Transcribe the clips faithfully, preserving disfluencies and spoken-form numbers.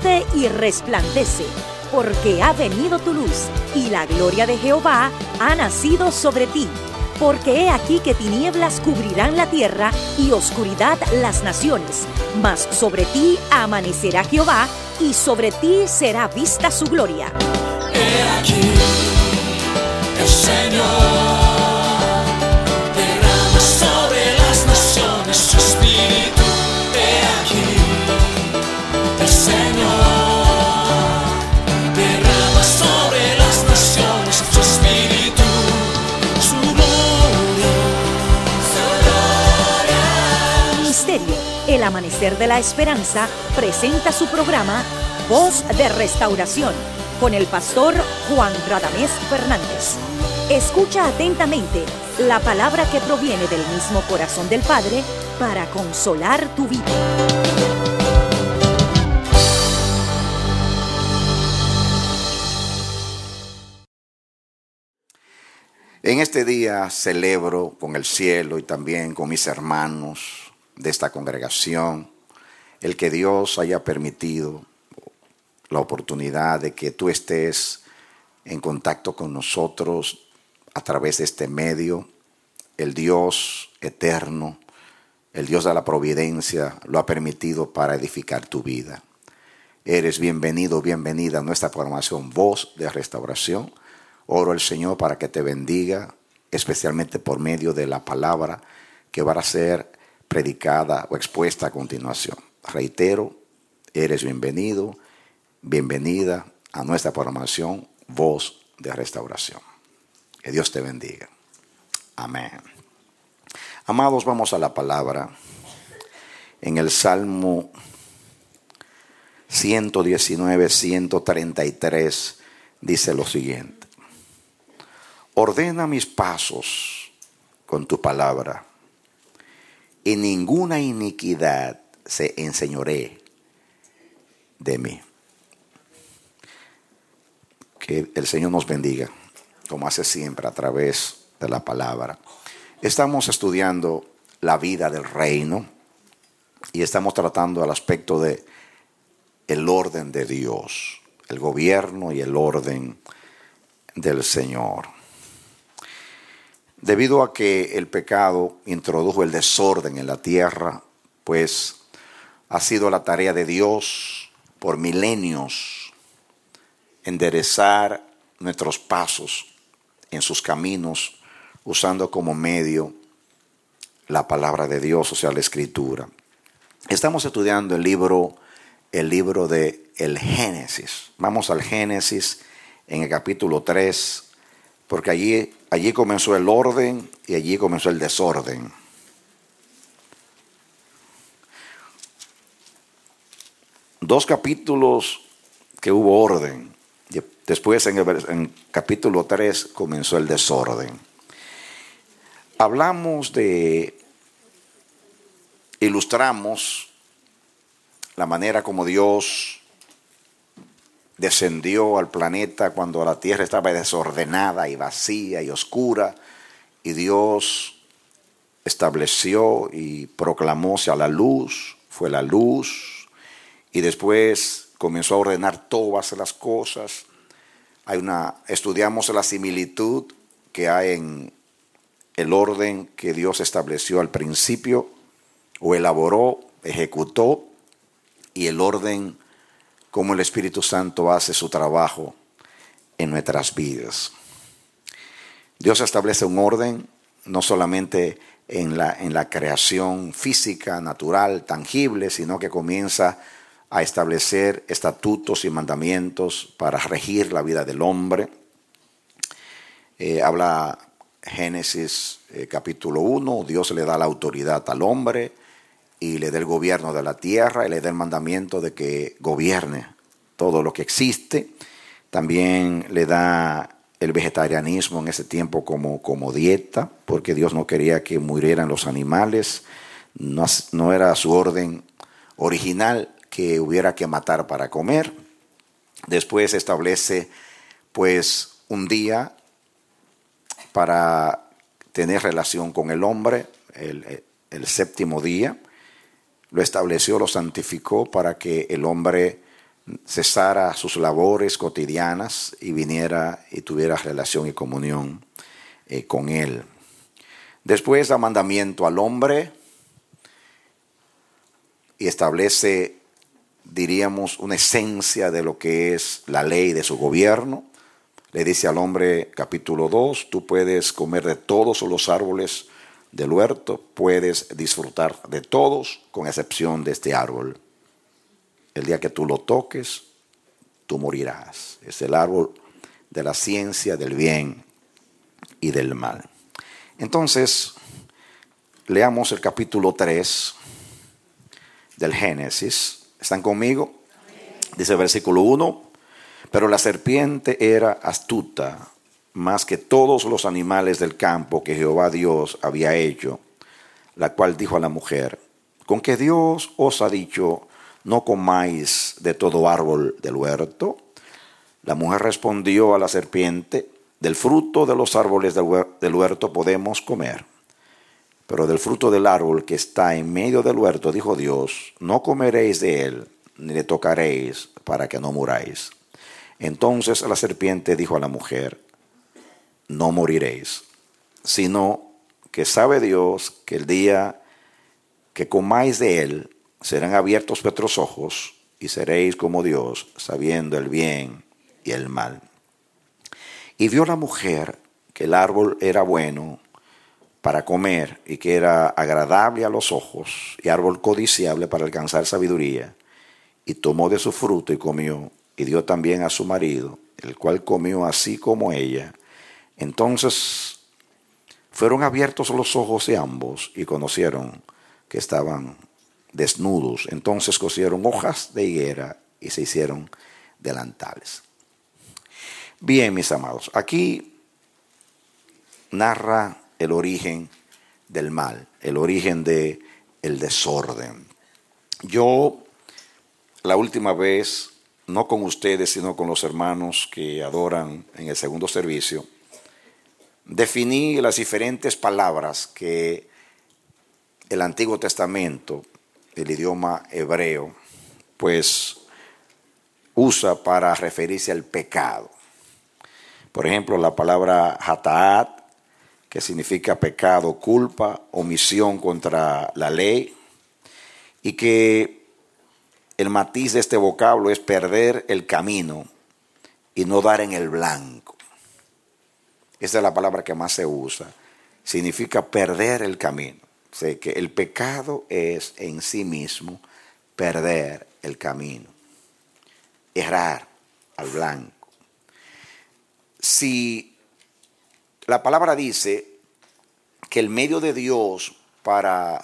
levántate y resplandece, porque ha venido tu luz, y la gloria de Jehová ha nacido sobre ti. Porque he aquí que tinieblas cubrirán la tierra, y oscuridad las naciones. Mas sobre ti amanecerá Jehová, y sobre ti será vista su gloria. He aquí, el Señor derrama sobre las naciones su espíritu. He aquí, el Señor derrama sobre las naciones su espíritu, su gloria, su gloria. Ministerio El Amanecer de la Esperanza presenta su programa Voz de Restauración con el pastor Juan Radamés Fernández. Escucha atentamente la palabra que proviene del mismo corazón del Padre para consolar tu vida. En este día celebro con el cielo y también con mis hermanos de esta congregación el que Dios haya permitido la oportunidad de que tú estés en contacto con nosotros a través de este medio. El Dios eterno, el Dios de la providencia, lo ha permitido para edificar tu vida. Eres bienvenido, bienvenida a nuestra programación Voz de Restauración. Oro al Señor para que te bendiga, especialmente por medio de la palabra que va a ser predicada o expuesta a continuación. Reitero, eres bienvenido, bienvenida a nuestra programación Voz de Restauración. Que Dios te bendiga. Amén. Amados, vamos a la palabra. En el Salmo ciento diecinueve, ciento treinta y tres dice lo siguiente: ordena mis pasos con tu palabra, y ninguna iniquidad se enseñoree de mí. Que el Señor nos bendiga, como hace siempre a través de la palabra. Estamos estudiando la vida del reino y estamos tratando el aspecto de el orden de Dios, el gobierno y el orden del Señor. Debido a que el pecado introdujo el desorden en la tierra, pues ha sido la tarea de Dios por milenios enderezar nuestros pasos en sus caminos, usando como medio la palabra de Dios, o sea, la Escritura. Estamos estudiando el libro, el libro de el Génesis. Vamos al Génesis en el capítulo tres, porque allí, allí comenzó el orden y allí comenzó el desorden. Dos capítulos que hubo orden. Después en el en capítulo tres comenzó el desorden. Hablamos de, ilustramos la manera como Dios descendió al planeta cuando la tierra estaba desordenada y vacía y oscura, y Dios estableció y proclamó sea la luz, fue la luz, y después comenzó a ordenar todas las cosas. Hay una, estudiamos la similitud que hay en el orden que Dios estableció al principio, o elaboró, ejecutó, y el orden como el Espíritu Santo hace su trabajo en nuestras vidas. Dios establece un orden no solamente en la, en la creación física, natural, tangible, sino que comienza a establecer estatutos y mandamientos para regir la vida del hombre. Eh, habla Génesis eh, capítulo uno, Dios le da la autoridad al hombre y le da el gobierno de la tierra y le da el mandamiento de que gobierne todo lo que existe. También le da el vegetarianismo en ese tiempo como, como dieta, porque Dios no quería que murieran los animales. No, no era su orden original que hubiera que matar para comer. Después establece pues un día para tener relación con el hombre, el, el séptimo día. Lo estableció, lo santificó para que el hombre cesara sus labores cotidianas y viniera y tuviera relación y comunión eh, con él. Después da mandamiento al hombre y establece, diríamos, una esencia de lo que es la ley de su gobierno. Le dice al hombre, capítulo dos, tú puedes comer de todos los árboles del huerto, puedes disfrutar de todos, con excepción de este árbol. El día que tú lo toques, tú morirás. Es el árbol de la ciencia del bien y del mal. Entonces, leamos el capítulo tres del Génesis. ¿Están conmigo? Dice el versículo uno, pero la serpiente era astuta más que todos los animales del campo que Jehová Dios había hecho, la cual dijo a la mujer, ¿con qué Dios os ha dicho, no comáis de todo árbol del huerto? La mujer respondió a la serpiente, del fruto de los árboles del huerto podemos comer, pero del fruto del árbol que está en medio del huerto, dijo Dios, no comeréis de él, ni le tocaréis, para que no muráis. Entonces la serpiente dijo a la mujer, no moriréis, sino que sabe Dios que el día que comáis de él, serán abiertos vuestros ojos, y seréis como Dios, sabiendo el bien y el mal. Y vio la mujer que el árbol era bueno para comer, y que era agradable a los ojos, y árbol codiciable para alcanzar sabiduría, y tomó de su fruto y comió, y dio también a su marido, el cual comió así como ella. Entonces fueron abiertos los ojos de ambos, y conocieron que estaban desnudos. Entonces cosieron hojas de higuera y se hicieron delantales. Bien, mis amados, aquí narra el origen del mal, el origen del desorden. Yo, la última vez, no con ustedes, sino con los hermanos que adoran en el segundo servicio, definí las diferentes palabras que el Antiguo Testamento, el idioma hebreo, pues usa para referirse al pecado. Por ejemplo, la palabra hataat, que significa pecado, culpa, omisión contra la ley, y que el matiz de este vocablo es perder el camino y no dar en el blanco. Esa es la palabra que más se usa. Significa perder el camino. O sea, que el pecado es en sí mismo perder el camino, errar al blanco. Si la palabra dice que el medio de Dios para,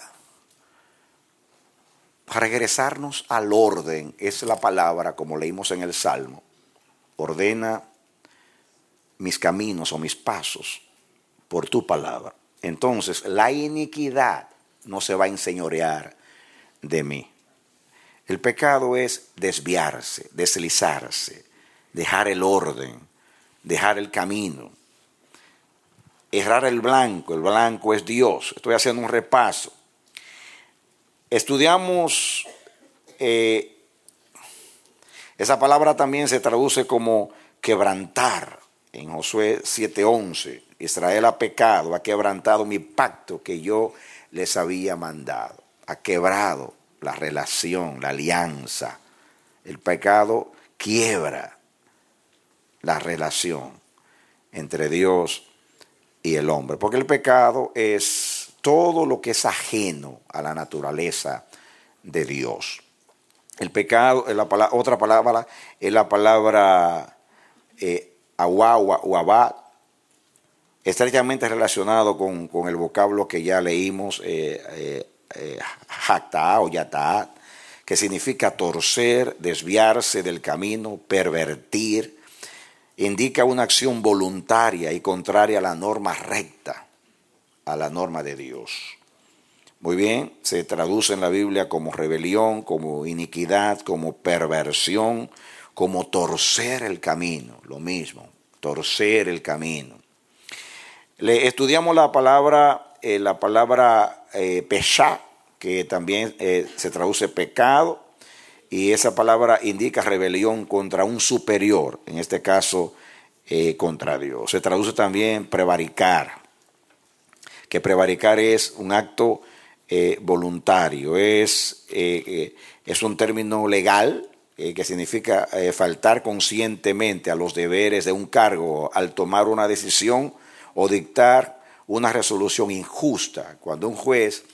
para regresarnos al orden es la palabra, como leímos en el Salmo, ordena mis caminos o mis pasos por tu palabra. Entonces, la iniquidad no se va a enseñorear de mí. El pecado es desviarse, deslizarse, dejar el orden, dejar el camino, errar el blanco. El blanco es Dios. Estoy haciendo un repaso. Estudiamos, eh, esa palabra también se traduce como quebrantar. En Josué siete once, Israel ha pecado, ha quebrantado mi pacto que yo les había mandado. Ha quebrado la relación, la alianza. El pecado quiebra la relación entre Dios y el hombre. Porque el pecado es todo lo que es ajeno a la naturaleza de Dios. El pecado, la palabra, otra palabra, es la palabra eh, Awawa o abad, estrechamente relacionado con, con el vocablo que ya leímos, eh, eh, eh, jacta o yataat, que significa torcer, desviarse del camino, pervertir. Indica una acción voluntaria y contraria a la norma recta, a la norma de Dios. Muy bien, se traduce en la Biblia como rebelión, como iniquidad, como perversión, como torcer el camino, lo mismo, torcer el camino. Le estudiamos la palabra, eh, la palabra eh, pesha, que también eh, se traduce pecado, y esa palabra indica rebelión contra un superior, en este caso eh, contra Dios. Se traduce también prevaricar, que prevaricar es un acto eh, voluntario, es, eh, eh, es un término legal eh, que significa eh, faltar conscientemente a los deberes de un cargo al tomar una decisión o dictar una resolución injusta. Cuando un juez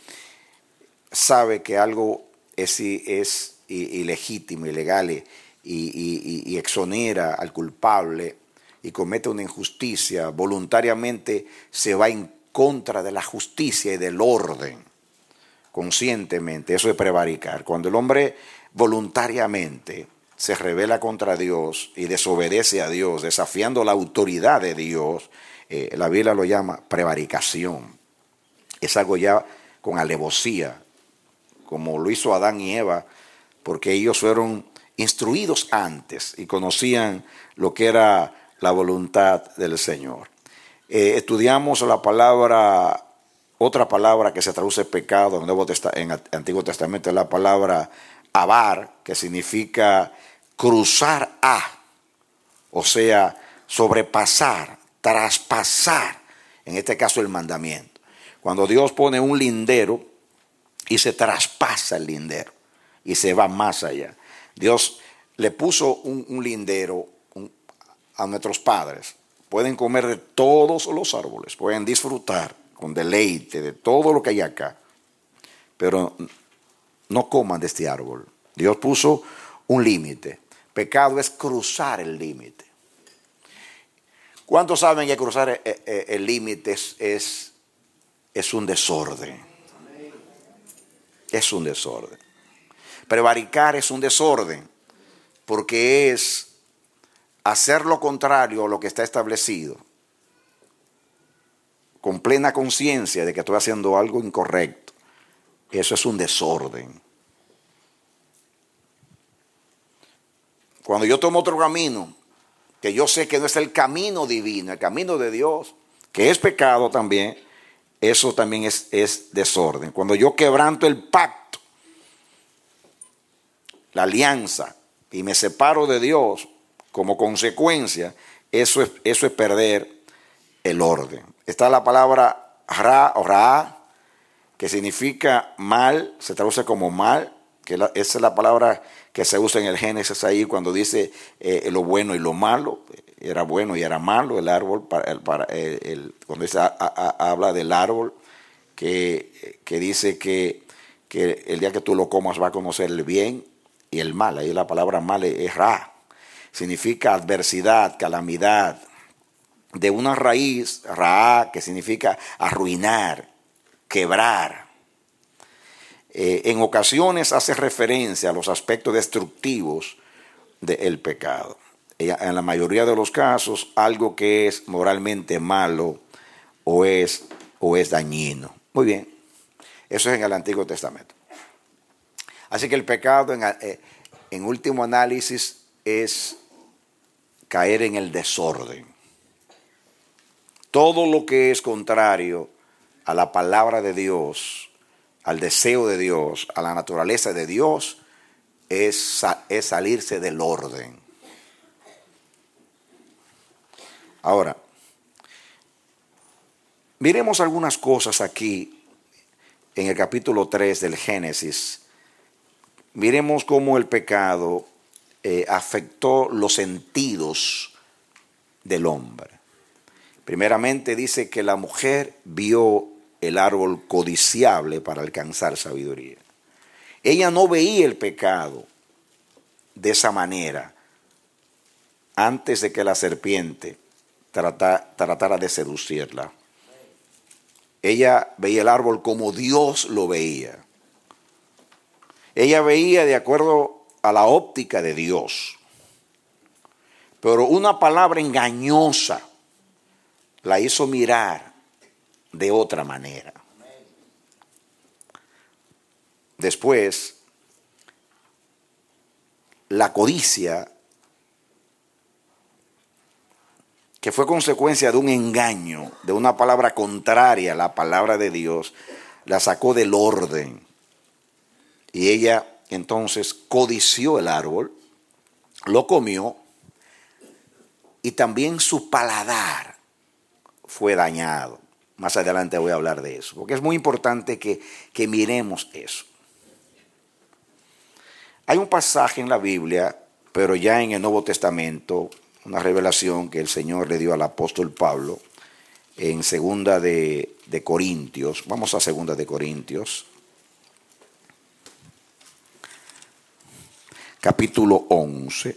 sabe que algo es, es ilegítimo, ilegal y, y, y, y exonera al culpable y comete una injusticia, voluntariamente se va en contra de la justicia y del orden, conscientemente. Eso es prevaricar. Cuando el hombre voluntariamente se rebela contra Dios y desobedece a Dios, desafiando la autoridad de Dios, eh, la Biblia lo llama prevaricación. Es algo ya con alevosía, como lo hizo Adán y Eva, porque ellos fueron instruidos antes y conocían lo que era la voluntad del Señor. Eh, estudiamos la palabra, otra palabra que se traduce pecado en el Nuevo Testa- en el Antiguo Testamento, es la palabra avar, que significa cruzar a, o sea, sobrepasar, traspasar, en este caso el mandamiento. Cuando Dios pone un lindero y se traspasa el lindero y se va más allá. Dios le puso un, un lindero un, a nuestros padres. Pueden comer de todos los árboles, pueden disfrutar con deleite de todo lo que hay acá, pero no coman de este árbol. Dios puso un límite. Pecado es cruzar el límite. ¿Cuántos saben que cruzar el, el límite es, es, es un desorden? Es un desorden. Prevaricar es un desorden porque es hacer lo contrario a lo que está establecido, con plena conciencia de que estoy haciendo algo incorrecto. Eso es un desorden. Cuando yo tomo otro camino, que yo sé que no es el camino divino, el camino de Dios, que es pecado también, eso también es, es desorden. Cuando yo quebranto el pacto, la alianza, y me separo de Dios como consecuencia, eso es, eso es perder el orden. Está la palabra ra o ra, que significa mal, se traduce como mal, que la, esa es la palabra que se usa en el Génesis ahí cuando dice eh, lo bueno y lo malo. Era bueno y era malo el árbol, para, el, para, el, el, cuando dice, a, a, habla del árbol, que, que dice que, que el día que tú lo comas va a conocer el bien y el mal. Ahí la palabra mal es ra, significa adversidad, calamidad, de una raíz, ra, que significa arruinar, quebrar. Eh, en ocasiones hace referencia a los aspectos destructivos del pecado. En la mayoría de los casos, algo que es moralmente malo o es, o es dañino. Muy bien, eso es en el Antiguo Testamento. Así que el pecado, en, en último análisis, es caer en el desorden. Todo lo que es contrario a la palabra de Dios, al deseo de Dios, a la naturaleza de Dios, es, es salirse del orden. Ahora, miremos algunas cosas aquí en el capítulo tres del Génesis. Miremos cómo el pecado eh, afectó los sentidos del hombre. Primeramente dice que la mujer vio el árbol codiciable para alcanzar sabiduría. Ella no veía el pecado de esa manera antes de que la serpiente Tratar, tratara de seducirla. Ella veía el árbol como Dios lo veía. Ella veía de acuerdo a la óptica de Dios. Pero una palabra engañosa la hizo mirar de otra manera. Después, la codicia, que fue consecuencia de un engaño, de una palabra contraria a la palabra de Dios, la sacó del orden. Y ella entonces codició el árbol, lo comió y también su paladar fue dañado. Más adelante voy a hablar de eso, porque es muy importante que, que miremos eso. Hay un pasaje en la Biblia, pero ya en el Nuevo Testamento, una revelación que el Señor le dio al apóstol Pablo en segunda de, de Corintios. Vamos a segunda de Corintios, capítulo once.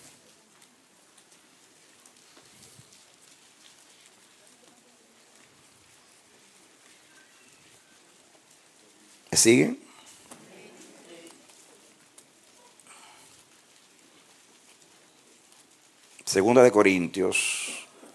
¿Me siguen? Segunda de Corintios.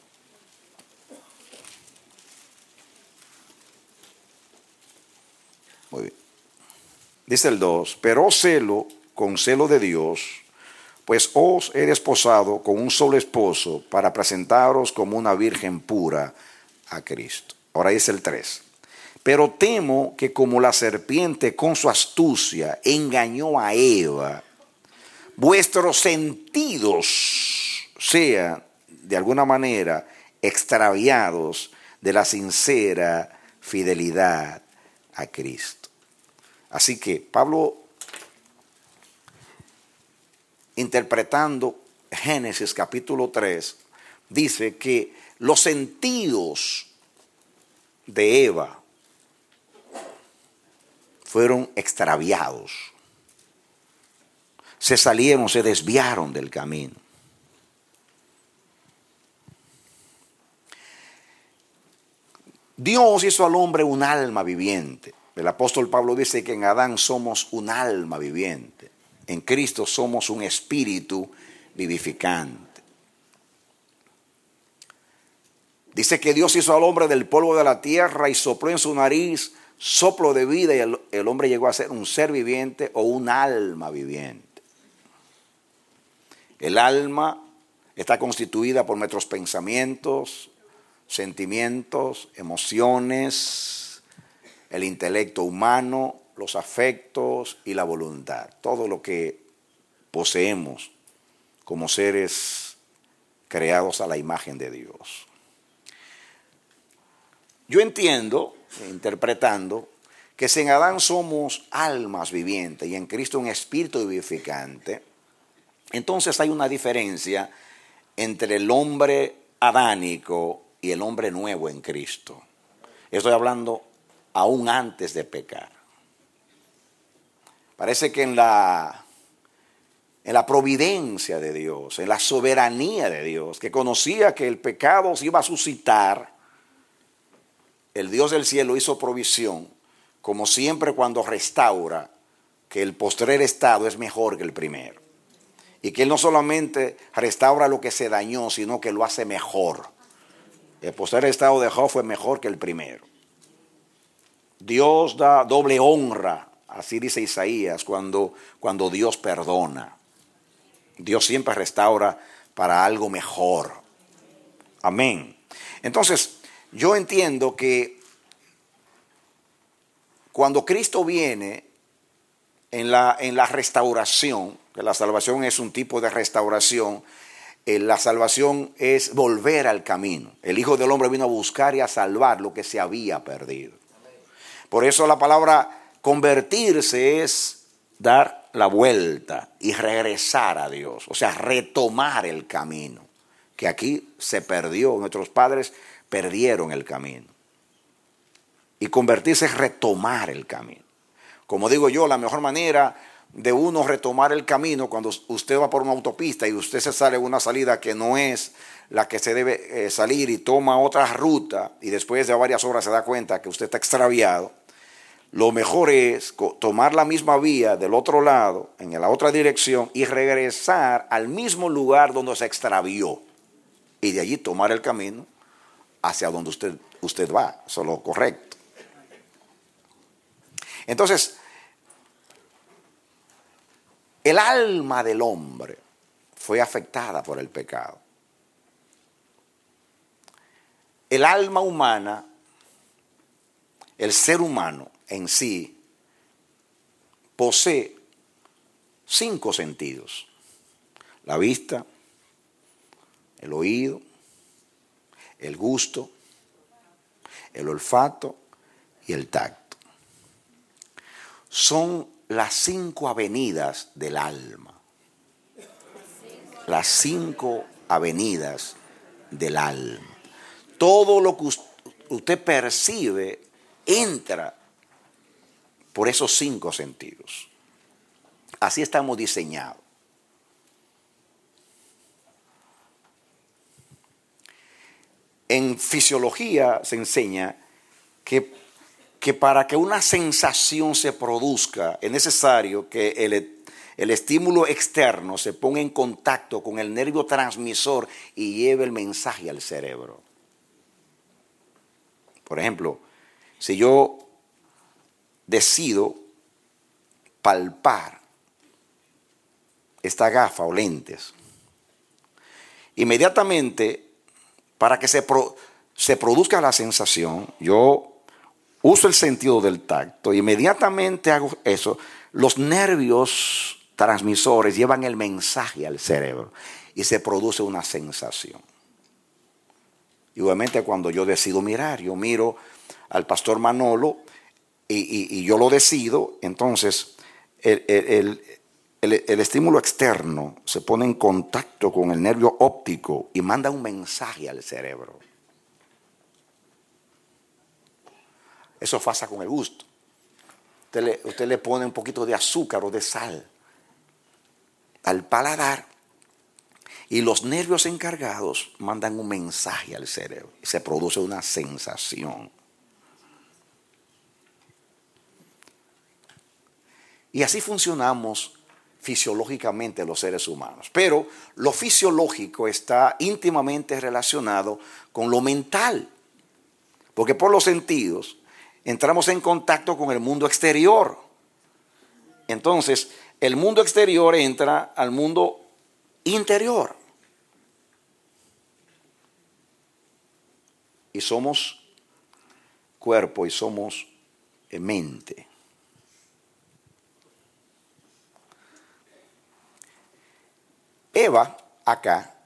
Muy bien. Dice el dos, pero celo con celo de Dios, pues os he desposado con un solo esposo para presentaros como una virgen pura a Cristo. Ahora dice el tres. Pero temo que como la serpiente con su astucia engañó a Eva, vuestros sentidos sean de alguna manera extraviados de la sincera fidelidad a Cristo. Así que Pablo, interpretando Génesis capítulo tres, dice que los sentidos de Eva fueron extraviados, se salieron, se desviaron del camino. Dios hizo al hombre un alma viviente. El apóstol Pablo dice que en Adán somos un alma viviente. En Cristo somos un espíritu vivificante. Dice que Dios hizo al hombre del polvo de la tierra y sopló en su nariz soplo de vida y el, el hombre llegó a ser un ser viviente o un alma viviente. El alma está constituida por nuestros pensamientos, sentimientos, emociones, el intelecto humano, los afectos y la voluntad. Todo lo que poseemos como seres creados a la imagen de Dios. Yo entiendo, interpretando, que si en Adán somos almas vivientes y en Cristo un espíritu vivificante, entonces hay una diferencia entre el hombre adánico y el hombre nuevo en Cristo. Estoy hablando aún antes de pecar. Parece que en la, en la providencia de Dios, en la soberanía de Dios, que conocía que el pecado se iba a suscitar, el Dios del cielo hizo provisión, como siempre cuando restaura, que el postrer estado es mejor que el primero. Y que Él no solamente restaura lo que se dañó, sino que lo hace mejor. El postrer estado de Job fue mejor que el primero. Dios da doble honra, así dice Isaías, cuando, cuando Dios perdona. Dios siempre restaura para algo mejor. Amén. Entonces, yo entiendo que cuando Cristo viene en la, en la restauración, que la salvación es un tipo de restauración, eh, la salvación es volver al camino. El Hijo del Hombre vino a buscar y a salvar lo que se había perdido. Por eso la palabra convertirse es dar la vuelta y regresar a Dios, o sea, retomar el camino, que aquí se perdió, nuestros padres perdieron el camino. Y convertirse es retomar el camino. Como digo yo, la mejor manera de uno retomar el camino, cuando usted va por una autopista y usted se sale una salida que no es la que se debe eh, salir y toma otra ruta y después de varias horas se da cuenta que usted está extraviado, lo mejor es tomar la misma vía del otro lado, en la otra dirección, y regresar al mismo lugar donde se extravió. Y de allí tomar el camino hacia donde usted, usted va. Eso es lo correcto. Entonces, el alma del hombre fue afectada por el pecado. El alma humana, el ser humano en sí, posee cinco sentidos: la vista, el oído, el gusto, el olfato y el tacto. Son las cinco avenidas del alma. Las cinco avenidas del alma. Todo lo que usted percibe entra por esos cinco sentidos. Así estamos diseñados. En fisiología se enseña que, que para que una sensación se produzca es necesario que el, el estímulo externo se ponga en contacto con el nervio transmisor y lleve el mensaje al cerebro. Por ejemplo, si yo decido palpar esta gafa o lentes, inmediatamente, para que se, pro, se produzca la sensación, yo uso el sentido del tacto, inmediatamente hago eso, los nervios transmisores llevan el mensaje al cerebro y se produce una sensación. Igualmente cuando yo decido mirar, yo miro al pastor Manolo y, y, y yo lo decido, entonces el, el, el, el, el estímulo externo se pone en contacto con el nervio óptico y manda un mensaje al cerebro. Eso pasa con el gusto. Usted le, usted le pone un poquito de azúcar o de sal al paladar y los nervios encargados mandan un mensaje al cerebro y se produce una sensación. Y así funcionamos fisiológicamente los seres humanos. Pero lo fisiológico está íntimamente relacionado con lo mental. Porque por los sentidos entramos en contacto con el mundo exterior. Entonces, el mundo exterior entra al mundo interior. Y somos cuerpo y somos mente. Eva, acá,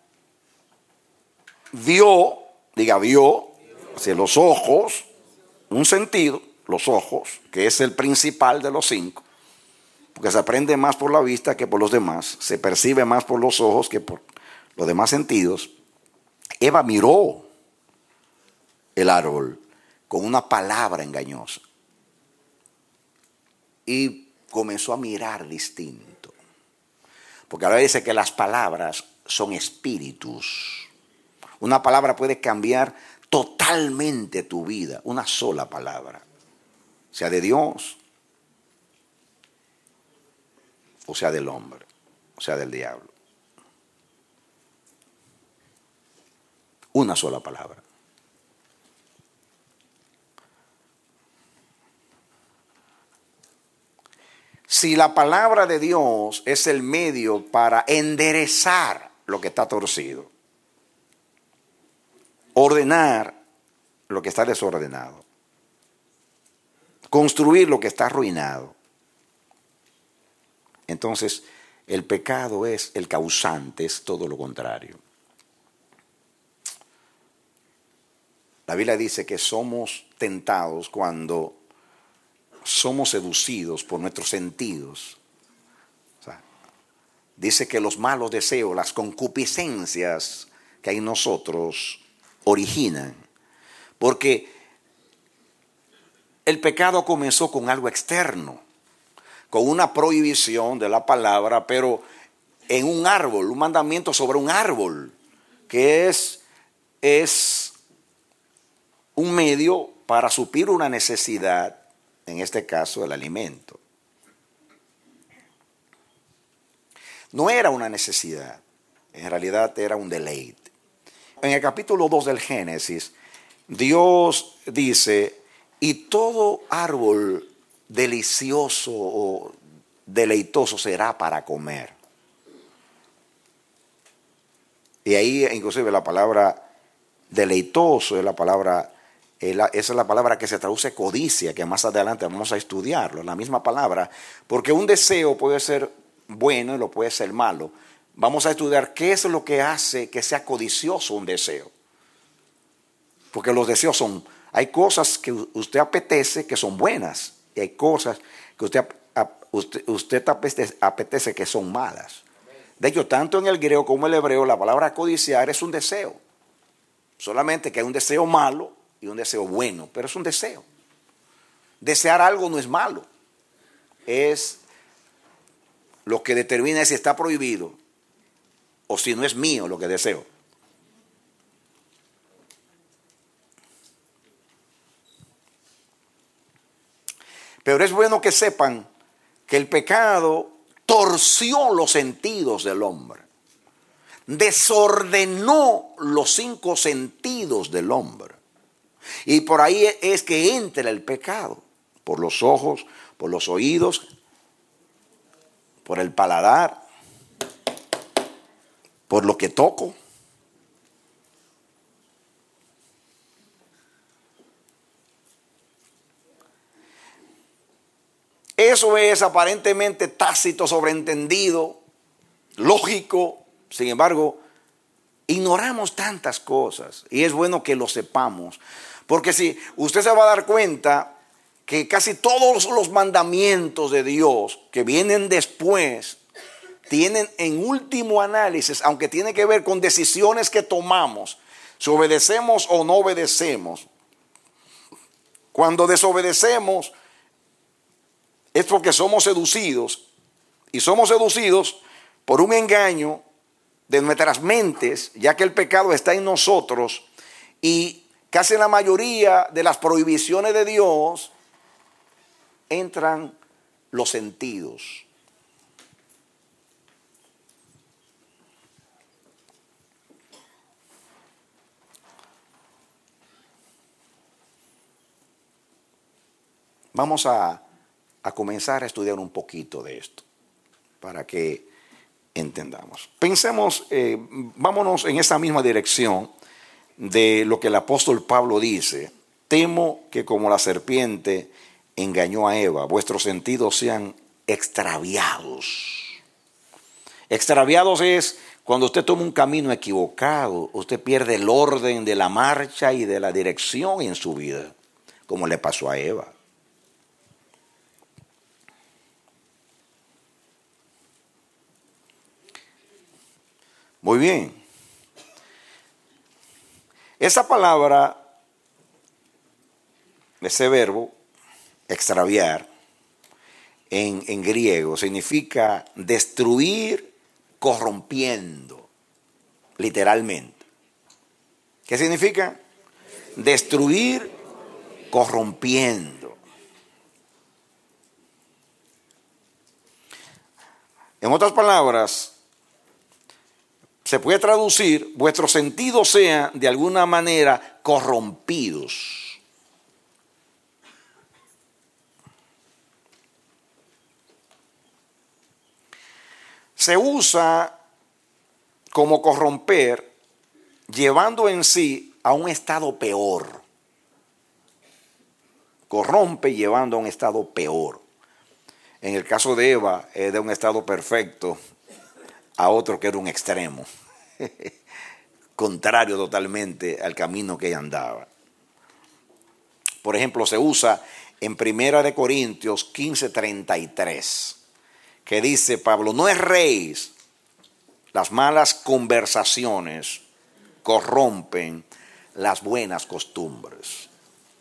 vio, diga vio, hacia los ojos, un sentido, los ojos, que es el principal de los cinco, porque se aprende más por la vista que por los demás, se percibe más por los ojos que por los demás sentidos. Eva miró el árbol con una palabra engañosa y comenzó a mirar distinto. Porque ahora dice que las palabras son espíritus. Una palabra puede cambiar totalmente tu vida, una sola palabra, sea de Dios, o sea del hombre, o sea del diablo. Una sola palabra. Si la palabra de Dios es el medio para enderezar lo que está torcido, ordenar lo que está desordenado, construir lo que está arruinado, entonces el pecado es el causante, es todo lo contrario. La Biblia dice que somos tentados cuando somos seducidos por nuestros sentidos. O sea, dice que los malos deseos, las concupiscencias que hay en nosotros originan. Porque el pecado comenzó con algo externo, con una prohibición de la palabra, pero en un árbol, un mandamiento sobre un árbol, que es, es un medio para suplir una necesidad. En este caso, el alimento. No era una necesidad, en realidad era un deleite. En el capítulo dos del Génesis, Dios dice, y todo árbol delicioso o deleitoso será para comer. Y ahí inclusive la palabra deleitoso es la palabra... Esa es la palabra que se traduce codicia, que más adelante vamos a estudiarlo, la misma palabra, porque un deseo puede ser bueno y lo puede ser malo. Vamos a estudiar qué es lo que hace que sea codicioso un deseo. Porque los deseos son, hay cosas que usted apetece que son buenas y hay cosas que usted, usted, usted apetece, apetece que son malas. De hecho, tanto en el griego como en el hebreo, la palabra codiciar es un deseo. Solamente que hay un deseo malo y un deseo bueno, pero es un deseo. Desear algo no es malo. Es lo que determina si está prohibido o si no es mío lo que deseo. Pero es bueno que sepan que el pecado torció los sentidos del hombre, desordenó los cinco sentidos del hombre. Y por ahí es que entra el pecado, por los ojos, por los oídos, por el paladar, por lo que toco. Eso es aparentemente tácito, sobreentendido, lógico. Sin embargo, ignoramos tantas cosas y es bueno que lo sepamos. Porque si usted se va a dar cuenta que casi todos los mandamientos de Dios que vienen después tienen en último análisis, aunque tiene que ver con decisiones que tomamos, si obedecemos o no obedecemos. Cuando desobedecemos es porque somos seducidos y somos seducidos por un engaño de nuestras mentes, ya que el pecado está en nosotros y casi la mayoría de las prohibiciones de Dios entran los sentidos. Vamos a, a comenzar a estudiar un poquito de esto para que entendamos. Pensemos, eh, vámonos en esa misma dirección de lo que el apóstol Pablo dice. Temo que como la serpiente engañó a Eva, vuestros sentidos sean extraviados. Extraviados es cuando usted toma un camino equivocado, usted pierde el orden de la marcha y de la dirección en su vida, como le pasó a Eva. Muy bien. Esa palabra, ese verbo, extraviar, en, en griego, significa destruir corrompiendo, literalmente. ¿Qué significa? Destruir corrompiendo. En otras palabras, se puede traducir, vuestros sentidos sean de alguna manera corrompidos. Se usa como corromper, llevando en sí a un estado peor. Corrompe llevando a un estado peor. En el caso de Eva, es de un estado perfecto a otro que era un extremo, contrario totalmente al camino que ella andaba. Por ejemplo, se usa en Primera de Corintios quince treinta y tres, que dice Pablo, no erréis, las malas conversaciones corrompen las buenas costumbres.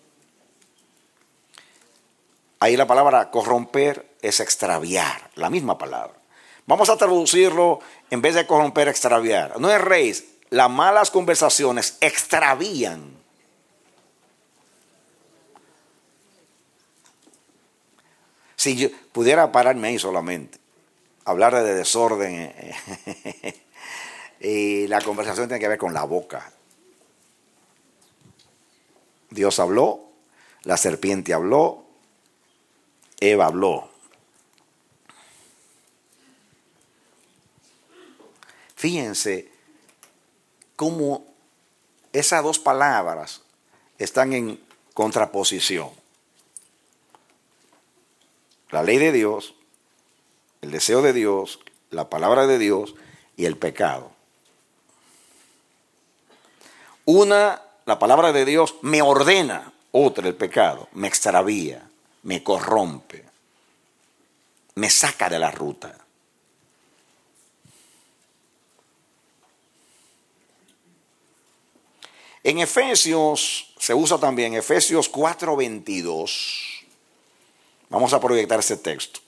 Ahí la palabra corromper es extraviar, la misma palabra. Vamos a traducirlo en vez de corromper, extraviar. No erréis, las malas conversaciones extravían. Si yo pudiera pararme ahí solamente, hablar de desorden, y la conversación tiene que ver con la boca. Dios habló, la serpiente habló, Eva habló. Fíjense cómo esas dos palabras están en contraposición. La ley de Dios, el deseo de Dios, la palabra de Dios y el pecado. Una, la palabra de Dios me ordena, otra, el pecado, me extravía, me corrompe, me saca de la ruta. En Efesios se usa también Efesios cuatro veintidós. Vamos a proyectar ese texto.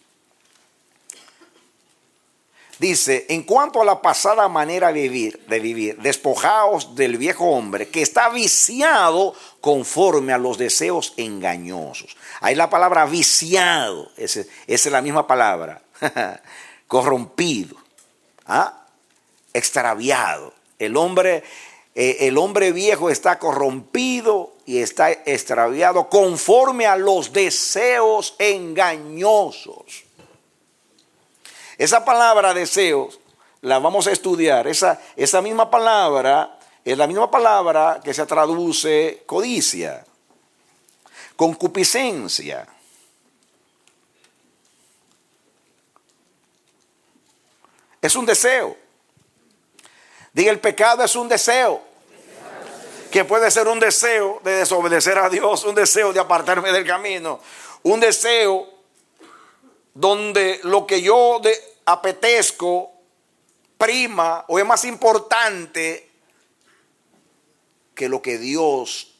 Dice, en cuanto a la pasada manera de vivir, de vivir, despojaos del viejo hombre que está viciado conforme a los deseos engañosos. Ahí la palabra viciado, esa es la misma palabra. Corrompido, ¿ah? Extraviado. El hombre, eh, el hombre viejo está corrompido y está extraviado conforme a los deseos engañosos. Esa palabra deseos la vamos a estudiar. Esa, esa misma palabra es la misma palabra que se traduce codicia, concupiscencia. Es un deseo. Diga, el pecado es un deseo. Que puede ser un deseo de desobedecer a Dios, un deseo de apartarme del camino, un deseo donde lo que yo de, apetezco prima o es más importante que lo que Dios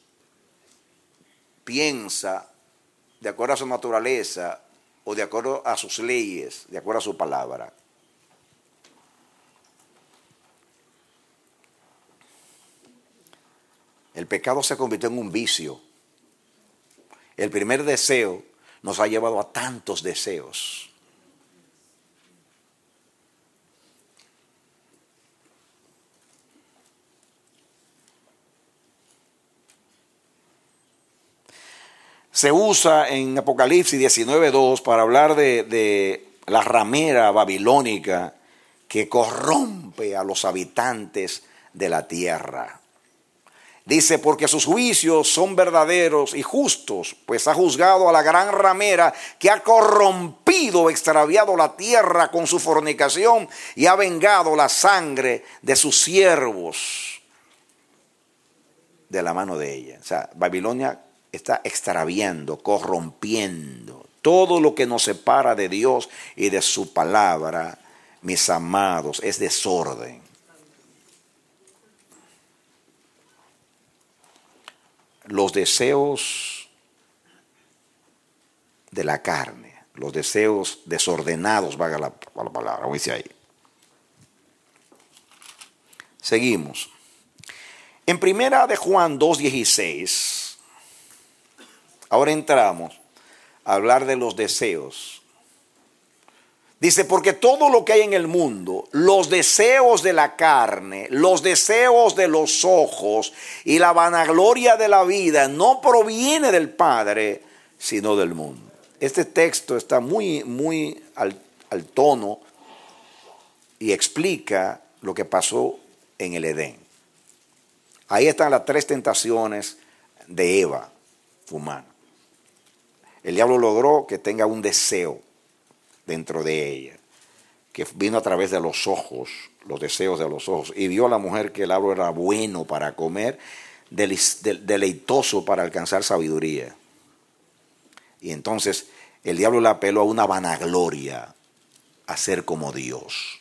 piensa de acuerdo a su naturaleza o de acuerdo a sus leyes, de acuerdo a su palabra. El pecado se convirtió en un vicio. El primer deseo nos ha llevado a tantos deseos. Se usa en Apocalipsis diecinueve dos para hablar de, de la ramera babilónica que corrompe a los habitantes de la tierra. Dice, porque sus juicios son verdaderos y justos, pues ha juzgado a la gran ramera que ha corrompido, extraviado la tierra con su fornicación y ha vengado la sangre de sus siervos de la mano de ella. O sea, Babilonia está extraviando, corrompiendo todo lo que nos separa de Dios y de su palabra, mis amados, es desorden. Los deseos de la carne, los deseos desordenados, valga la, la palabra, como dice ahí. Seguimos. En primera de Juan dos dieciséis, ahora entramos a hablar de los deseos. Dice, porque todo lo que hay en el mundo, los deseos de la carne, los deseos de los ojos y la vanagloria de la vida no proviene del Padre, sino del mundo. Este texto está muy, muy al, al tono y explica lo que pasó en el Edén. Ahí están las tres tentaciones de Eva, humana. El diablo logró que tenga un deseo dentro de ella, que vino a través de los ojos, los deseos de los ojos, y vio a la mujer que el árbol era bueno para comer, deleitoso para alcanzar sabiduría. Y entonces el diablo le apeló a una vanagloria, a ser como Dios.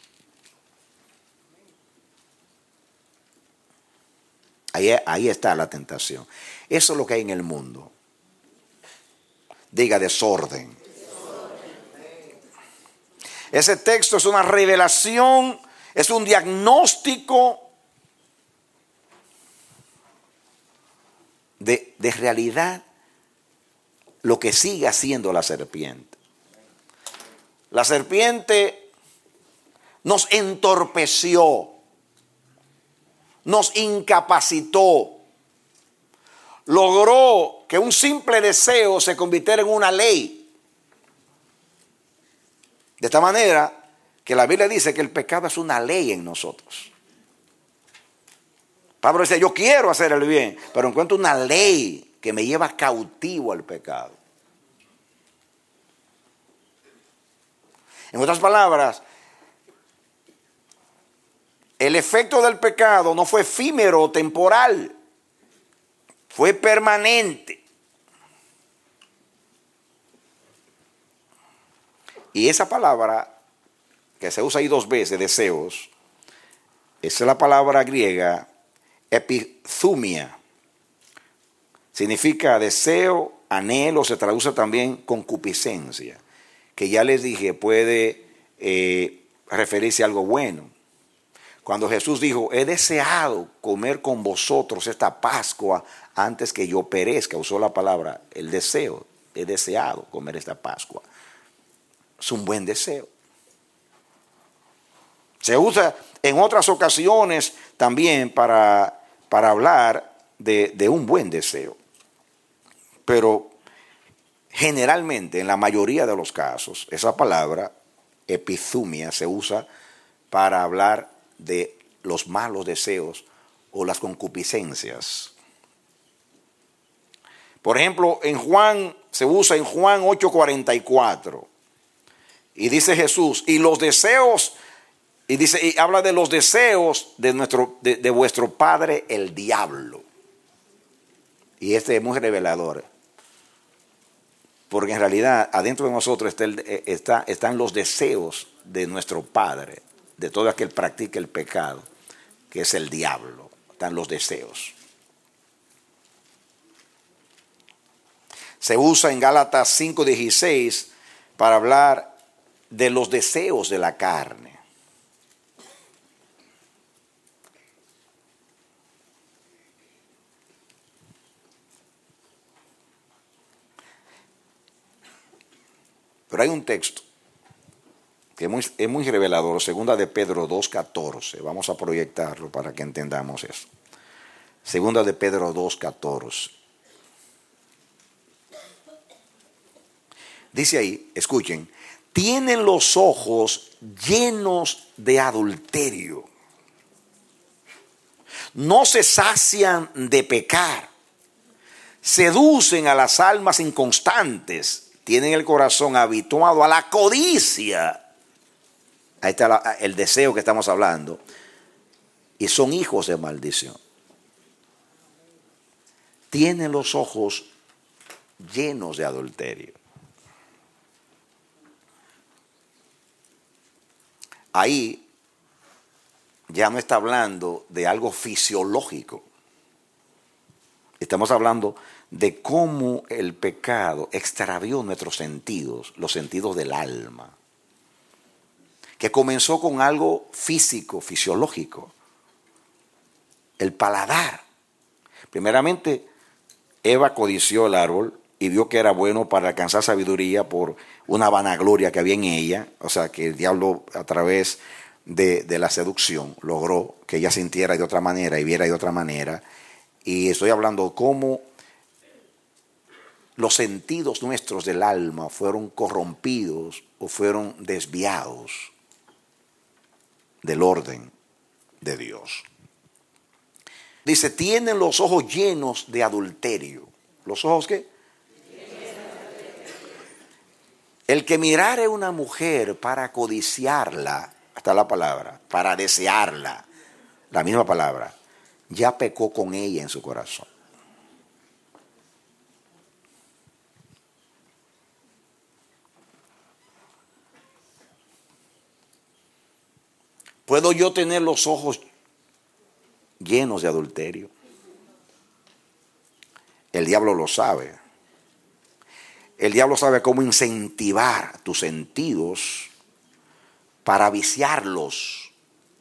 Ahí, ahí está la tentación. Eso es lo que hay en el mundo. Diga, desorden. Ese texto es una revelación, es un diagnóstico de, de realidad lo que sigue haciendo la serpiente. La serpiente nos entorpeció, nos incapacitó, logró que un simple deseo se convirtiera en una ley. De esta manera que la Biblia dice que el pecado es una ley en nosotros. Pablo dice, yo quiero hacer el bien, pero encuentro una ley que me lleva cautivo al pecado. En otras palabras, el efecto del pecado no fue efímero o temporal, fue permanente. Y esa palabra, que se usa ahí dos veces, deseos, esa es la palabra griega epithumia. Significa deseo, anhelo, se traduce también concupiscencia, que ya les dije puede eh, referirse a algo bueno. Cuando Jesús dijo, he deseado comer con vosotros esta Pascua antes que yo perezca, usó la palabra, el deseo, he deseado comer esta Pascua. Es un buen deseo. Se usa en otras ocasiones también para, para hablar de, de un buen deseo. Pero generalmente, en la mayoría de los casos, esa palabra, epithumia, se usa para hablar de los malos deseos o las concupiscencias. Por ejemplo, en Juan, se usa en Juan ocho cuarenta y cuatro. Y dice Jesús, y los deseos, y dice, y habla de los deseos de nuestro, de, de vuestro padre el diablo. Y este es muy revelador. Porque en realidad adentro de nosotros está el, está, están los deseos de nuestro padre, de todo aquel que practica el pecado, que es el diablo. Están los deseos. Se usa en Gálatas cinco dieciséis para hablar de los deseos de la carne. Pero hay un texto que es muy, es muy revelador, segunda de Pedro dos catorce. Vamos a proyectarlo para que entendamos eso. Segunda de Pedro dos catorce. Dice ahí, escuchen, tienen los ojos llenos de adulterio. No se sacian de pecar. Seducen a las almas inconstantes. Tienen el corazón habituado a la codicia. Ahí está la, el deseo que estamos hablando. Y son hijos de maldición. Tienen los ojos llenos de adulterio. Ahí ya no está hablando de algo fisiológico. Estamos hablando de cómo el pecado extravió nuestros sentidos, los sentidos del alma, que comenzó con algo físico, fisiológico, el paladar. Primeramente, Eva codició el árbol y vio que era bueno para alcanzar sabiduría por una vanagloria que había en ella, o sea, que el diablo a través de, de la seducción logró que ella sintiera de otra manera y viera de otra manera. Y estoy hablando cómo los sentidos nuestros del alma fueron corrompidos o fueron desviados del orden de Dios. Dice, tienen los ojos llenos de adulterio. ¿Los ojos qué? El que mirare a una mujer para codiciarla, está la palabra, para desearla, la misma palabra, ya pecó con ella en su corazón. ¿Puedo yo tener los ojos llenos de adulterio? El diablo lo sabe. El diablo sabe cómo incentivar tus sentidos para viciarlos.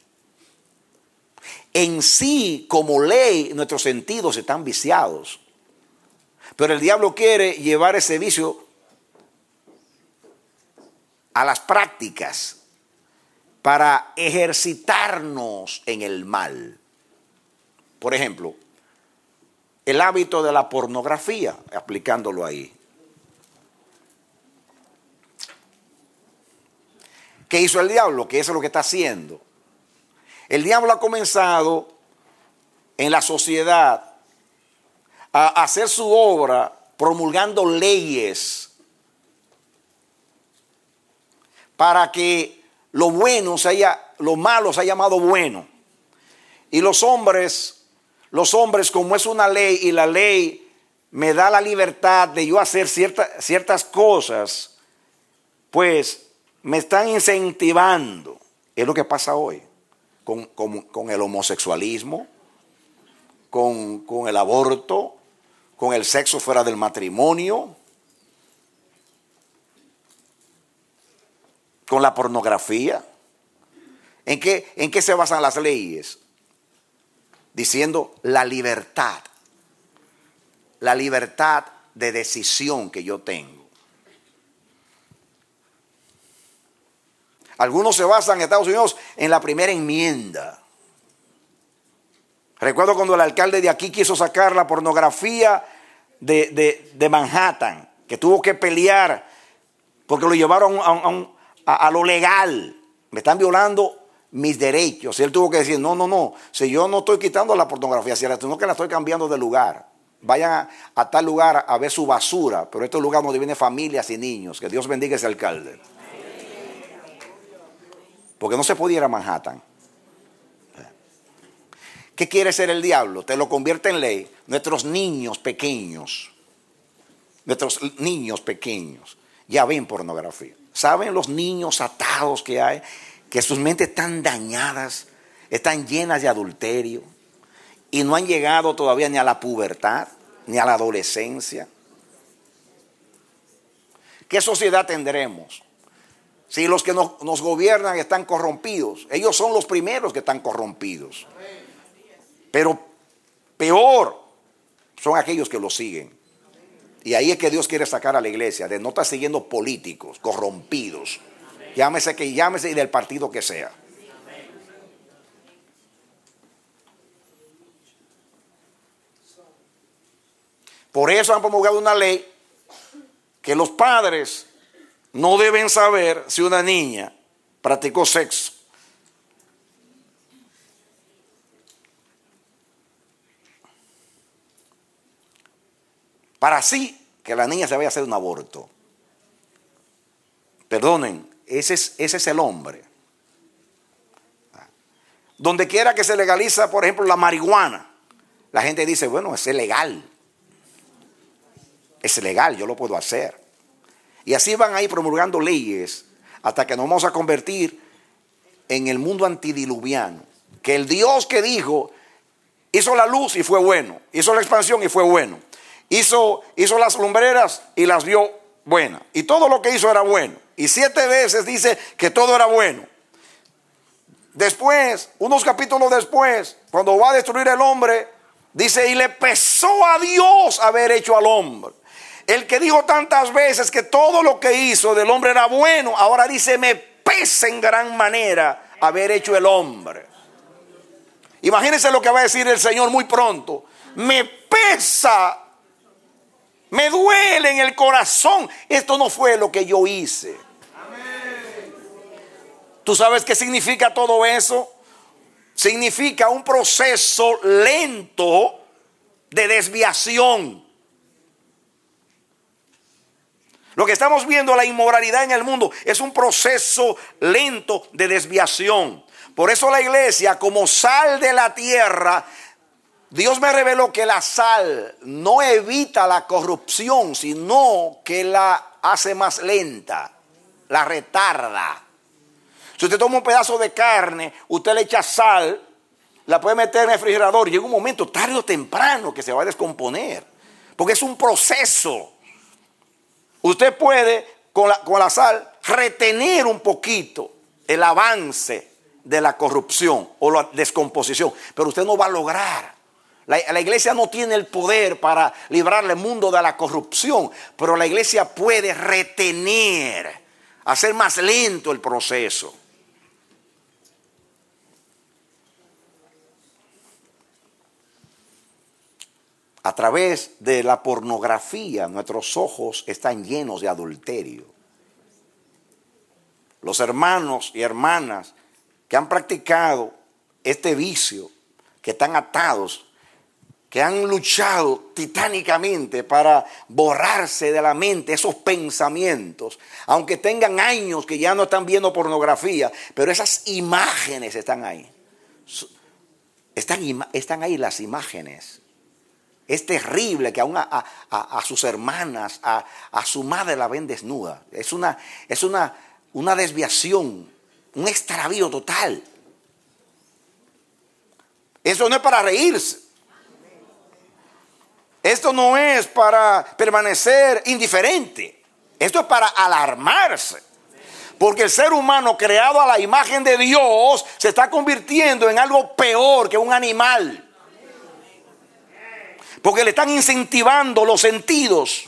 En sí, como ley, nuestros sentidos están viciados. Pero el diablo quiere llevar ese vicio a las prácticas para ejercitarnos en el mal. Por ejemplo, el hábito de la pornografía, aplicándolo ahí. ¿Qué hizo el diablo? Que eso es lo que está haciendo. El diablo ha comenzado en la sociedad a hacer su obra promulgando leyes para que lo bueno se haya, lo malo se haya llamado bueno. Y los hombres, los hombres, como es una ley y la ley me da la libertad de yo hacer cierta, ciertas cosas, pues me están incentivando. Es lo que pasa hoy con, con, con el homosexualismo, con, con el aborto, con el sexo fuera del matrimonio, con la pornografía. ¿En qué, en qué se basan las leyes? Diciendo la libertad, la libertad de decisión que yo tengo. Algunos se basan en Estados Unidos en la primera enmienda. Recuerdo cuando el alcalde de aquí quiso sacar la pornografía de, de, de Manhattan, que tuvo que pelear porque lo llevaron a, a, a, a lo legal. Me están violando mis derechos. Y él tuvo que decir, no, no, no, si yo no estoy quitando la pornografía, sino que la estoy cambiando de lugar. Vayan a, a tal lugar a ver su basura, pero este es el lugar donde vienen familias y niños. Que Dios bendiga a ese alcalde. Porque no se podía ir a Manhattan. ¿Qué quiere ser el diablo? Te lo convierte en ley. Nuestros niños pequeños, nuestros niños pequeños ya ven pornografía. ¿Saben los niños atados que hay? Que sus mentes están dañadas, están llenas de adulterio y no han llegado todavía ni a la pubertad, ni a la adolescencia. ¿Qué sociedad tendremos? Si los que nos, nos gobiernan están corrompidos, ellos son los primeros que están corrompidos. Pero peor son aquellos que los siguen. Y ahí es que Dios quiere sacar a la iglesia, de no estar siguiendo políticos corrompidos. Llámese que llámese y del partido que sea. Por eso han promulgado una ley que los padres no deben saber si una niña practicó sexo. Para así que la niña se vaya a hacer un aborto. Perdonen, ese es, ese es el hombre. Donde quiera que se legaliza, por ejemplo, la marihuana, la gente dice, bueno, es legal. Es legal, yo lo puedo hacer. Y así van a ir promulgando leyes hasta que nos vamos a convertir en el mundo antidiluviano. Que el Dios que dijo, hizo la luz y fue bueno. Hizo la expansión y fue bueno. Hizo, hizo las lumbreras y las vio buenas. Y todo lo que hizo era bueno. Y siete veces dice que todo era bueno. Después, unos capítulos después, cuando va a destruir el hombre, dice, y le pesó a Dios haber hecho al hombre. El que dijo tantas veces que todo lo que hizo del hombre era bueno, ahora dice, me pesa en gran manera haber hecho el hombre. Imagínense lo que va a decir el Señor muy pronto. Me pesa, me duele en el corazón. Esto no fue lo que yo hice. ¿Tú sabes qué significa todo eso? Significa un proceso lento de desviación. Lo que estamos viendo, la inmoralidad en el mundo, es un proceso lento de desviación. Por eso la iglesia, como sal de la tierra, Dios me reveló que la sal no evita la corrupción, sino que la hace más lenta, la retarda. Si usted toma un pedazo de carne, usted le echa sal, la puede meter en el refrigerador, llega un momento tarde o temprano que se va a descomponer, porque es un proceso. Usted puede con la, con la sal retener un poquito el avance de la corrupción o la descomposición, pero usted no va a lograr. La, la iglesia no tiene el poder para librarle el mundo de la corrupción, pero la iglesia puede retener, hacer más lento el proceso. A través de la pornografía, nuestros ojos están llenos de adulterio. Los hermanos y hermanas que han practicado este vicio, que están atados, que han luchado titánicamente para borrarse de la mente esos pensamientos, aunque tengan años que ya no están viendo pornografía, pero esas imágenes están ahí. Están, están ahí las imágenes. Es terrible que aún a, a, a, a sus hermanas, a, a su madre la ven desnuda. Es una, es una, una desviación, un extravío total. Eso no es para reírse. Esto no es para permanecer indiferente. Esto es para alarmarse. Porque el ser humano creado a la imagen de Dios se está convirtiendo en algo peor que un animal. Porque le están incentivando los sentidos.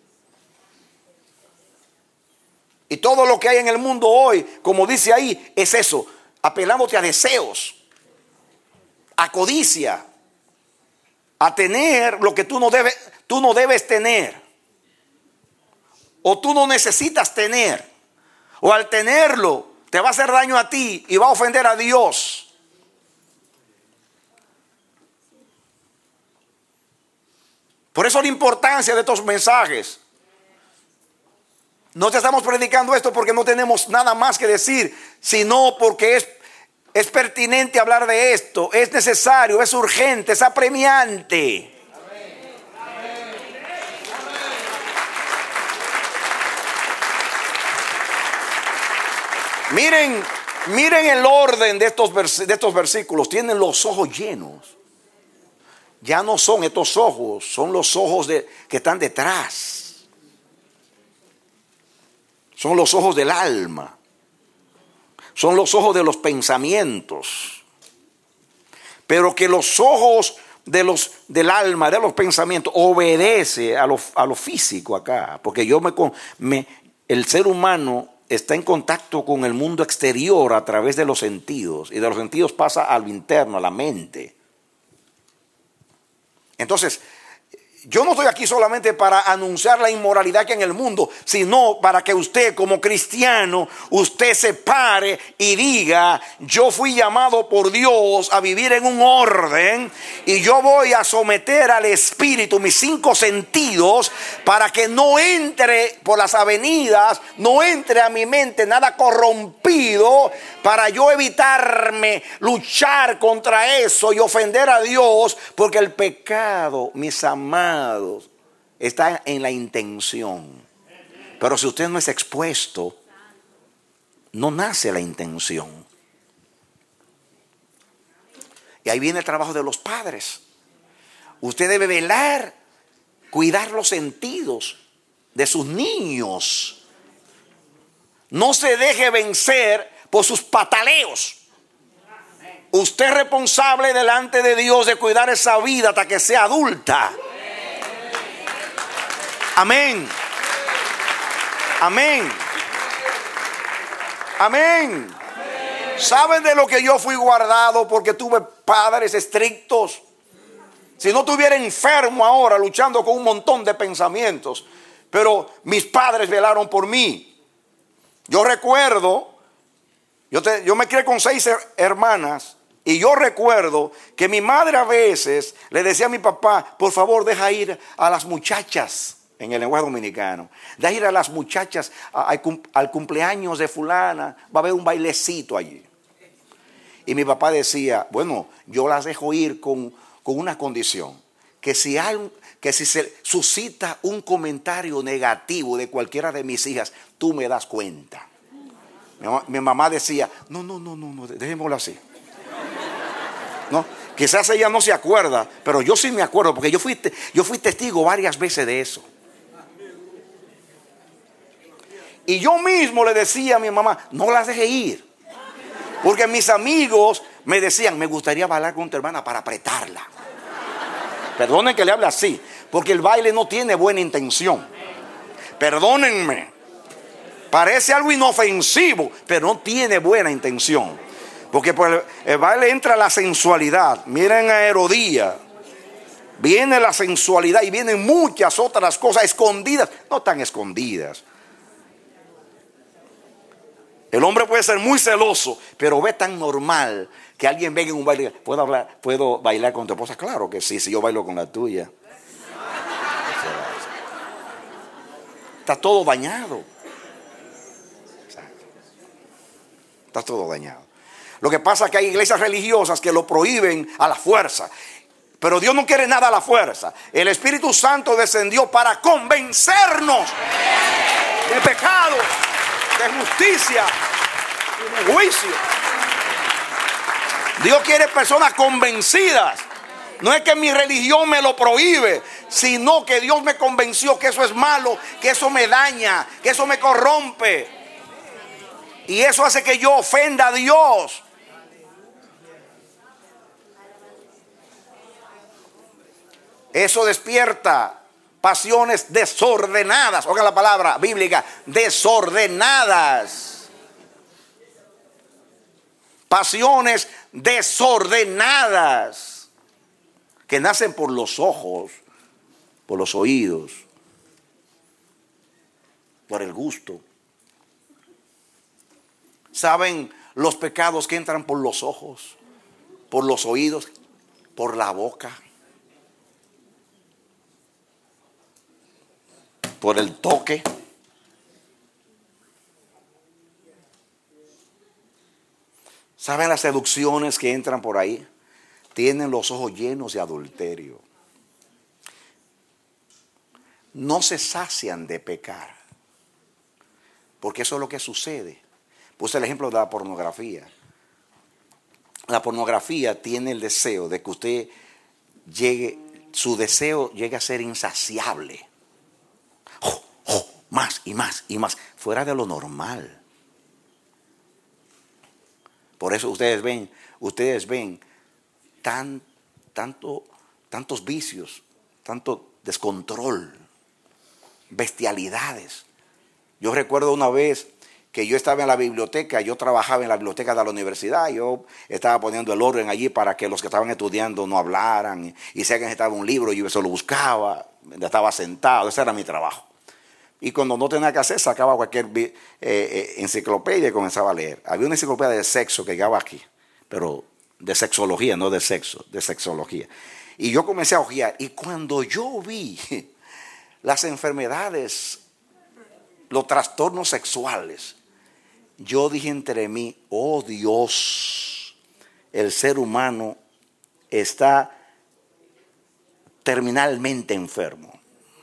Y todo lo que hay en el mundo hoy, como dice ahí, es eso. Apelándote a deseos, a codicia, a tener lo que tú no debes, tú no debes tener, o tú no necesitas tener, o al tenerlo te va a hacer daño a ti y va a ofender a Dios. Por eso la importancia de estos mensajes. No te estamos predicando esto porque no tenemos nada más que decir, sino porque es Es pertinente hablar de esto, es necesario, es urgente, es apremiante. Miren, miren el orden de estos, vers- de estos versículos. Tienen los ojos llenos. Ya no son estos ojos, son los ojos de, que están detrás. Son los ojos del alma. Son los ojos de los pensamientos. Pero que los ojos de los, del alma, de los pensamientos, obedece a lo, a lo físico acá. Porque yo me, me, el ser humano está en contacto con el mundo exterior a través de los sentidos. Y de los sentidos pasa a lo interno, a la mente. Entonces, yo no estoy aquí solamente para anunciar la inmoralidad que hay en el mundo, sino para que usted como cristiano, usted se pare y diga, yo fui llamado por Dios a vivir en un orden y yo voy a someter al espíritu mis cinco sentidos para que no entre por las avenidas, no entre a mi mente nada corrompido, para yo evitarme luchar contra eso y ofender a Dios, porque el pecado, mis amados, está en la intención. Pero si usted no es expuesto, no nace la intención. Y ahí viene el trabajo de los padres. Usted debe velar, cuidar los sentidos de sus niños. No se deje vencer por sus pataleos. Usted es responsable delante de Dios de cuidar esa vida hasta que sea adulta. Amén. Amén. Amén. ¿Saben de lo que yo fui guardado? Porque tuve padres estrictos. Si no estuviera enfermo ahora luchando con un montón de pensamientos. Pero mis padres velaron por mí. Yo recuerdo, yo, te, yo me crié con seis hermanas. Y yo recuerdo que mi madre a veces le decía a mi papá, por favor deja ir a las muchachas, en el lenguaje dominicano, deja ir a las muchachas a, a, al cumpleaños de fulana, va a haber un bailecito allí. Y mi papá decía, bueno, yo las dejo ir con, con una condición, que si, hay, que si se suscita un comentario negativo de cualquiera de mis hijas, tú me das cuenta. Mi, mi mamá decía, no, no, no, no, no, dejémoslo así. ¿No? Quizás ella no se acuerda, pero yo sí me acuerdo, porque yo fui, yo fui testigo varias veces de eso. Y yo mismo le decía a mi mamá, no las deje ir. Porque mis amigos me decían, me gustaría bailar con tu hermana para apretarla. Perdonen que le hable así, porque el baile no tiene buena intención. Perdónenme. Parece algo inofensivo, pero no tiene buena intención. Porque por el, el baile entra la sensualidad. Miren a Herodía. Viene la sensualidad y vienen muchas otras cosas escondidas. No tan escondidas. El hombre puede ser muy celoso, pero ve tan normal que alguien venga en un baile. ¿Puedo hablar, puedo bailar con tu esposa? Claro que sí, si yo bailo con la tuya. Está todo dañado. Está todo dañado. Lo que pasa es que hay iglesias religiosas que lo prohíben a la fuerza. Pero Dios no quiere nada a la fuerza. El Espíritu Santo descendió para convencernos de pecado, de justicia y de juicio. Dios quiere personas convencidas. No es que mi religión me lo prohíbe, sino que Dios me convenció que eso es malo, que eso me daña, que eso me corrompe. Y eso hace que yo ofenda a Dios. Eso despierta pasiones desordenadas. Oigan la palabra bíblica, desordenadas. Pasiones desordenadas que nacen por los ojos, por los oídos, por el gusto. ¿Saben los pecados que entran por los ojos, por los oídos, por la boca, por el toque? ¿Saben las seducciones que entran por ahí? Tienen los ojos llenos de adulterio. No se sacian de pecar, porque eso es lo que sucede. Puse el ejemplo de la pornografía. La pornografía tiene el deseo de que usted llegue, su deseo llegue a ser insaciable. Oh, oh, más y más y más, fuera de lo normal. Por eso ustedes ven, ustedes ven tan, tanto, tantos vicios, tanto descontrol, bestialidades. Yo recuerdo una vez que yo estaba en la biblioteca, yo trabajaba en la biblioteca de la universidad, yo estaba poniendo el orden allí para que los que estaban estudiando no hablaran, y si alguien estaba un libro, yo eso lo buscaba, estaba sentado, ese era mi trabajo. Y cuando no tenía que hacer, sacaba cualquier eh, eh, enciclopedia y comenzaba a leer. Había una enciclopedia de sexo que llegaba aquí, pero de sexología, no de sexo, de sexología. Y yo comencé a hojear, y cuando yo vi las enfermedades, los trastornos sexuales, yo dije entre mí, oh Dios, el ser humano está terminalmente enfermo.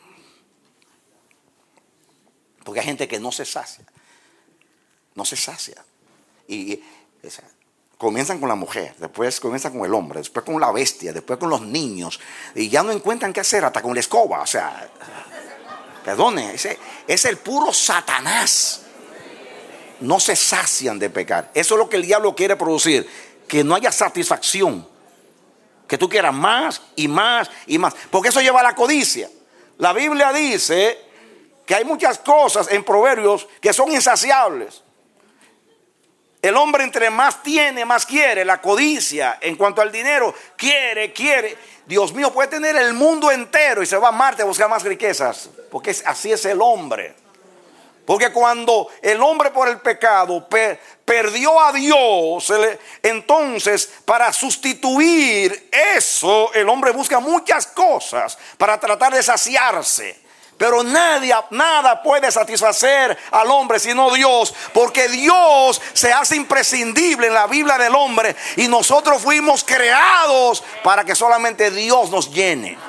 Porque hay gente que no se sacia, no se sacia. Y, y o sea, comienzan con la mujer, después comienzan con el hombre, después con la bestia, después con los niños, y ya no encuentran qué hacer hasta con la escoba. O sea, perdone, ese es el puro Satanás. No se sacian de pecar. Eso es lo que el diablo quiere producir, que no haya satisfacción, que tú quieras más y más y más, porque eso lleva a la codicia. La Biblia dice que hay muchas cosas en Proverbios que son insaciables. El hombre entre más tiene, más quiere. La codicia en cuanto al dinero, quiere, quiere. Dios mío, puede tener el mundo entero y se va a Marte a buscar más riquezas, porque es, así es el hombre. Porque cuando el hombre por el pecado per, perdió a Dios, se le, entonces para sustituir eso, el hombre busca muchas cosas para tratar de saciarse. Pero nadie, nada puede satisfacer al hombre sino Dios, porque Dios se hace imprescindible en la Biblia del hombre y nosotros fuimos creados para que solamente Dios nos llene.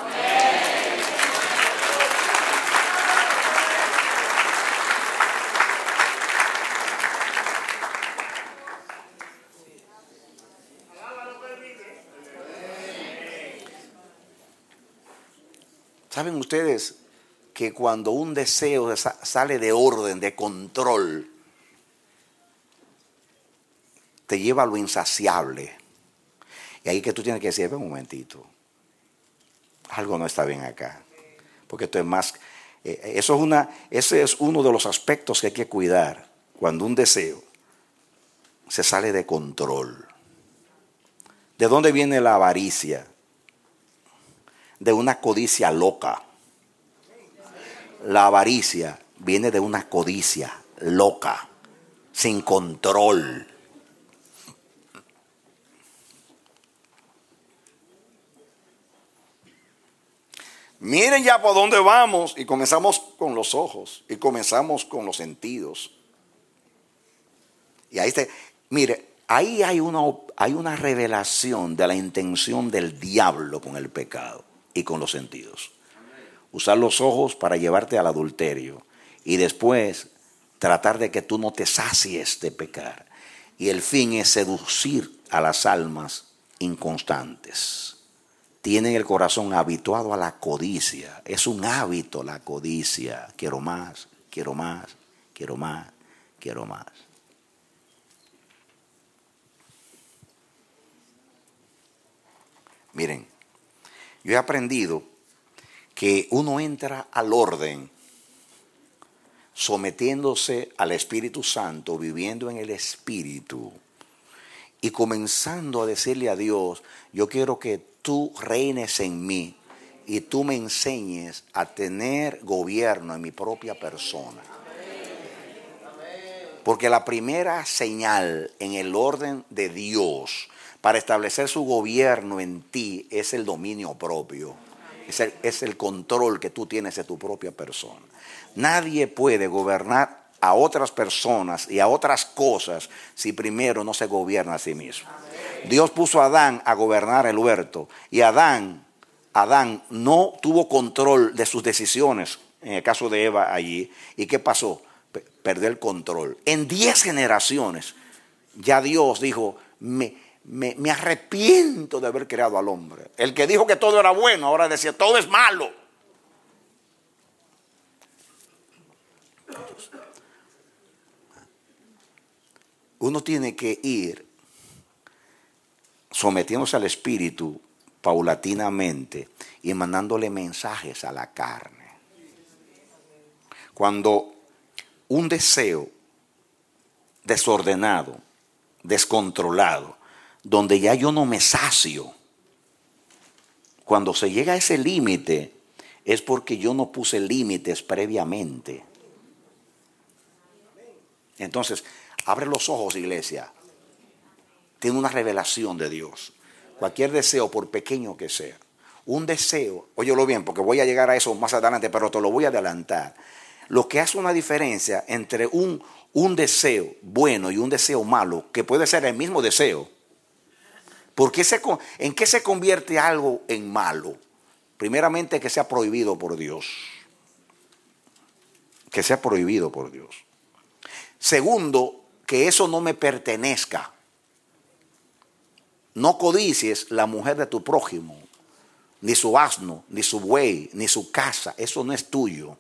¿Saben ustedes que cuando un deseo sale de orden, de control, te lleva a lo insaciable? Y ahí que tú tienes que decir, un momentito, algo no está bien acá, porque esto es más, eh, eso es una, ese es uno de los aspectos que hay que cuidar cuando un deseo se sale de control. ¿De dónde viene la avaricia? De una codicia loca. La avaricia viene de una codicia loca. sin control. Miren ya por dónde vamos, y comenzamos con los ojos y comenzamos con los sentidos. Y ahí se, mire, ahí hay una, hay una revelación de la intención del diablo con el pecado y con los sentidos. Usar los ojos para llevarte al adulterio y después tratar de que tú no te sacies de pecar. Y el fin es seducir a las almas inconstantes. Tienen el corazón habituado a la codicia. Es un hábito la codicia. Quiero más, quiero más, quiero más, quiero más. Miren, yo he aprendido que uno entra al orden sometiéndose al Espíritu Santo, viviendo en el Espíritu y comenzando a decirle a Dios, yo quiero que tú reines en mí y tú me enseñes a tener gobierno en mi propia persona. Porque la primera señal en el orden de Dios para establecer su gobierno en ti es el dominio propio. Es el, es el control que tú tienes de tu propia persona. Nadie puede gobernar a otras personas y a otras cosas si primero no se gobierna a sí mismo. Dios puso a Adán a gobernar el huerto y Adán, Adán no tuvo control de sus decisiones, en el caso de Eva allí. ¿Y qué pasó? Perdió el control. En diez generaciones ya Dios dijo, me, me, me arrepiento de haber creado al hombre. El que dijo que todo era bueno, ahora decía todo es malo. Uno tiene que ir sometiéndose al Espíritu paulatinamente y mandándole mensajes a la carne. Cuando un deseo desordenado, descontrolado, donde ya yo no me sacio, cuando se llega a ese límite, es porque yo no puse límites previamente. Entonces, abre los ojos, iglesia. Tiene una revelación de Dios. Cualquier deseo, por pequeño que sea. Un deseo, óyelo bien, porque voy a llegar a eso más adelante, pero te lo voy a adelantar. Lo que hace una diferencia entre un, un deseo bueno y un deseo malo, que puede ser el mismo deseo. Porque se, ¿en qué se convierte algo en malo? Primeramente, que sea prohibido por Dios. Que sea prohibido por Dios. Segundo, que eso no me pertenezca. No codicies la mujer de tu prójimo, ni su asno, ni su buey, ni su casa. Eso no es tuyo.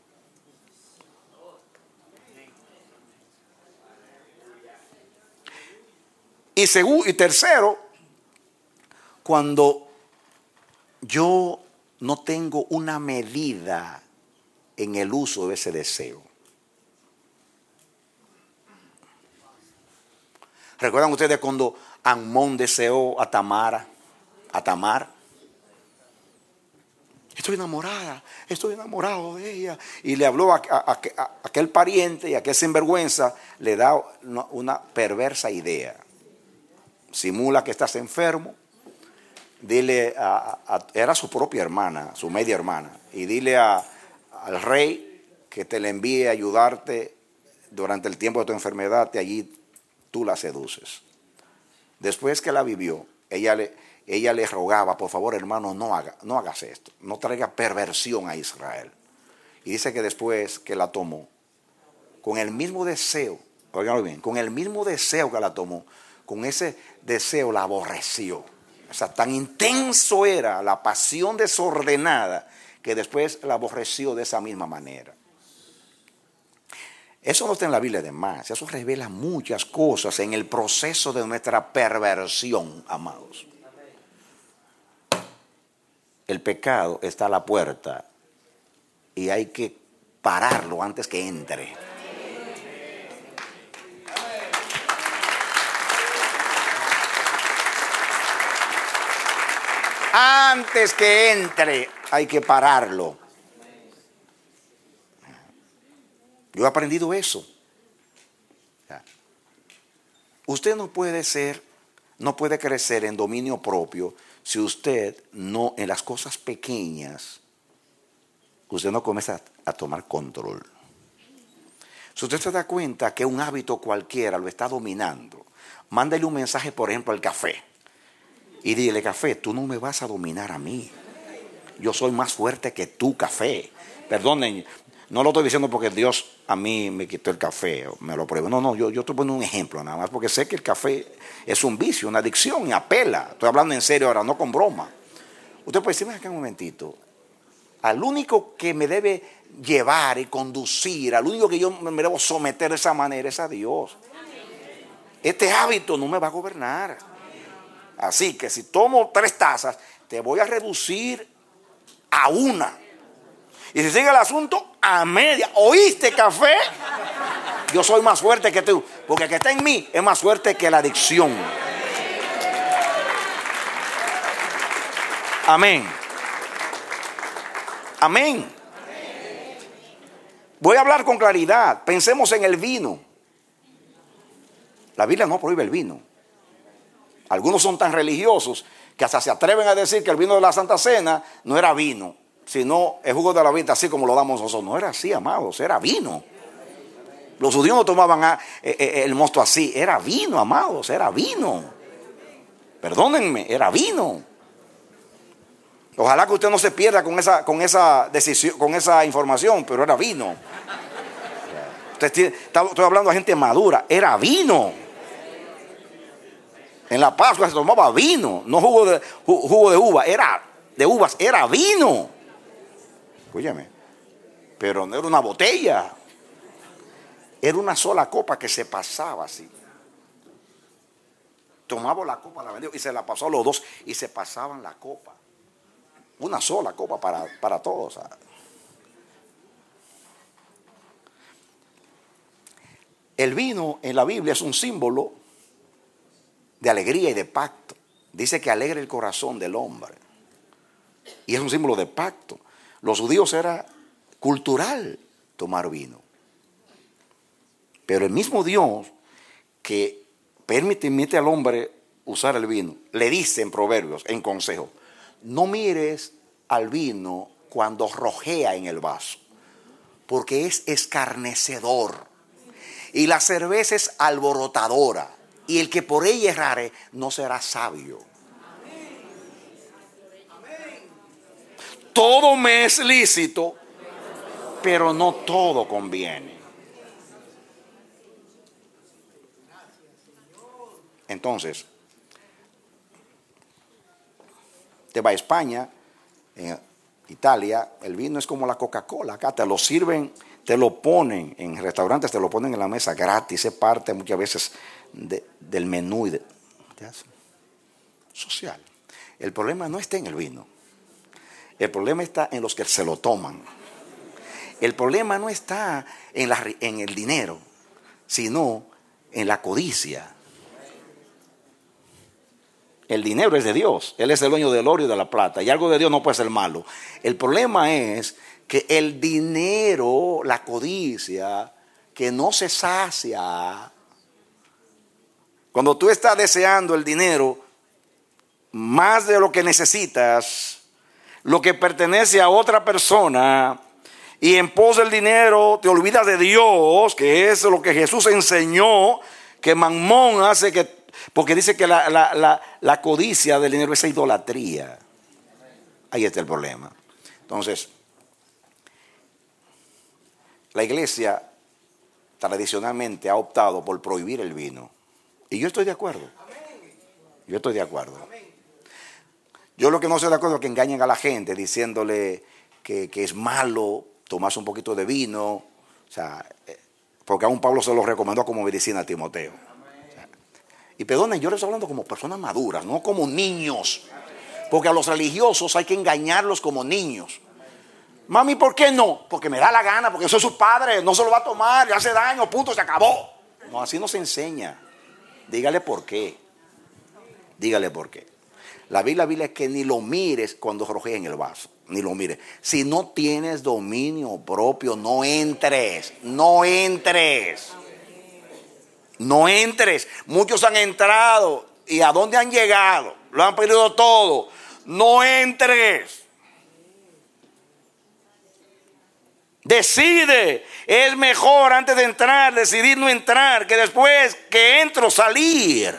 Y, segundo, y tercero, cuando yo no tengo una medida en el uso de ese deseo. ¿Recuerdan ustedes cuando Amnón deseó a Tamara, a Tamar? Estoy enamorada, estoy enamorado de ella. Y le habló a, a, a, a aquel pariente y a aquel sinvergüenza, le da una, una perversa idea. Simula que estás enfermo, dile a, a, era su propia hermana, su media hermana, y dile a, al rey que te le envíe a ayudarte durante el tiempo de tu enfermedad, y allí tú la seduces. Después que la vivió, ella le, ella le rogaba, por favor, hermano, no, haga, no hagas esto, no traiga perversión a Israel. Y dice que después que la tomó, con el mismo deseo, oiganlo bien, con el mismo deseo que la tomó, con ese deseo la aborreció. O sea, tan intenso era la pasión desordenada que después la aborreció de esa misma manera. Eso no está en la Biblia de más. Eso revela muchas cosas en el proceso de nuestra perversión, amados. El pecado está a la puerta y hay que pararlo antes que entre. Antes que entre, hay que pararlo. Yo he aprendido eso. Usted no puede ser, no puede crecer en dominio propio si usted no, en las cosas pequeñas, usted no comienza a, a tomar control. Si usted se da cuenta que un hábito cualquiera lo está dominando, mándale un mensaje, por ejemplo, al café. Y dile: café, tú no me vas a dominar a mí. Yo soy más fuerte que tú, café. Perdonen, no lo estoy diciendo porque Dios a mí me quitó el café, o me lo pruebo. No, no, yo, yo estoy poniendo un ejemplo nada más, porque sé que el café es un vicio, una adicción, y apela. Estoy hablando en serio ahora, no con broma. Usted puede decirme acá un momentito. Al único que me debe llevar y conducir, al único que yo me debo someter de esa manera es a Dios. Este hábito no me va a gobernar. Así que si tomo tres tazas, te voy a reducir a una. Y si sigue el asunto, a media. ¿Oíste, café? Yo soy más fuerte que tú, porque el que está en mí es más fuerte que la adicción. Amén. Amén. Voy a hablar con claridad. Pensemos en el vino. La Biblia no prohíbe el vino. Algunos son tan religiosos que hasta se atreven a decir que el vino de la Santa Cena no era vino, sino el jugo de la vid, así como lo damos nosotros. No era así, amados, era vino. Los judíos no tomaban a, eh, eh, el mosto así, era vino, amados, era vino. Perdónenme, era vino. Ojalá que usted no se pierda con esa, con esa decisión, con esa información, pero era vino. Usted tiene, estoy hablando de gente madura, era vino. En la Pascua se tomaba vino, no jugo de, jugo de uva, era de uvas, era vino. Escúchame, pero no era una botella, era una sola copa que se pasaba así. Tomaba la copa, la vendía y se la pasó a los dos y se pasaban la copa. Una sola copa para, para todos. El vino en la Biblia es un símbolo de alegría y de pacto. Dice que alegra el corazón del hombre. Y es un símbolo de pacto. Los judíos era cultural tomar vino. Pero el mismo Dios que permite, permite al hombre usar el vino, le dice en Proverbios, en consejo: no mires al vino cuando rojea en el vaso, porque es escarnecedor. Y la cerveza es alborotadora. Y el que por ella errare no será sabio. Todo me es lícito, pero no todo conviene. Entonces, te va a España, en Italia, el vino es como la Coca-Cola. Acá te lo sirven, te lo ponen en restaurantes, te lo ponen en la mesa gratis. Es parte muchas veces de, del menú y de, de social. El problema no está en el vino. El problema está en los que se lo toman. El problema no está en, la, en el dinero, sino en la codicia. El dinero es de Dios. Él es el dueño del oro y de la plata. Y algo de Dios no puede ser malo. El problema es que el dinero, la codicia, que no se sacia. Cuando tú estás deseando el dinero más de lo que necesitas, lo que pertenece a otra persona, y en pos del dinero te olvidas de Dios, que es lo que Jesús enseñó, que Mamón hace que... Porque dice que la, la, la, la codicia del dinero es idolatría. Ahí está el problema. Entonces, la iglesia tradicionalmente ha optado por prohibir el vino. Y yo estoy de acuerdo. Yo estoy de acuerdo. Yo lo que no estoy de acuerdo es que engañen a la gente diciéndole que, que es malo tomarse un poquito de vino. O sea, porque aún Pablo se lo recomendó como medicina a Timoteo. Y perdonen, yo les estoy hablando como personas maduras, no como niños. Porque a los religiosos hay que engañarlos como niños. Mami, ¿por qué no? Porque me da la gana, porque yo soy su padre, no se lo va a tomar, le hace daño, punto, se acabó. No, así no se enseña. Dígale por qué. Dígale por qué. La Biblia, la Biblia es que ni lo mires cuando rojea en el vaso. Ni lo mires. Si no tienes dominio propio, no entres. No entres. No entres. Muchos han entrado. ¿Y a dónde han llegado? Lo han perdido todo. No entres. Decide. Es mejor antes de entrar, decidir no entrar, que después que entro salir.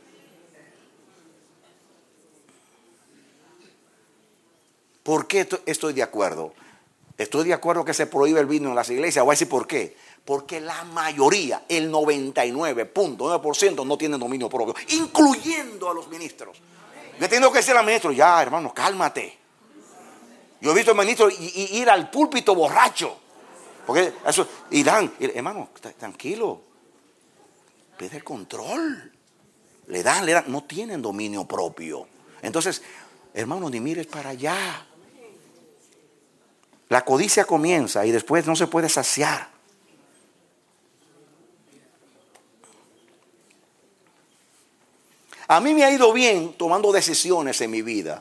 ¿Por qué estoy de acuerdo? Estoy de acuerdo que se prohíbe el vino en las iglesias. Voy a decir por qué. Porque la mayoría, el noventa y nueve punto nueve por ciento no tienen dominio propio, incluyendo a los ministros. Yo tengo que decir al ministro, ya hermano, cálmate. Yo he visto al ministro ir al púlpito borracho. Porque eso, y dan, hermano, tranquilo, pide el control. Le dan, le dan, no tienen dominio propio. Entonces, hermano, ni mires para allá. La codicia comienza y después no se puede saciar. A mí me ha ido bien tomando decisiones en mi vida,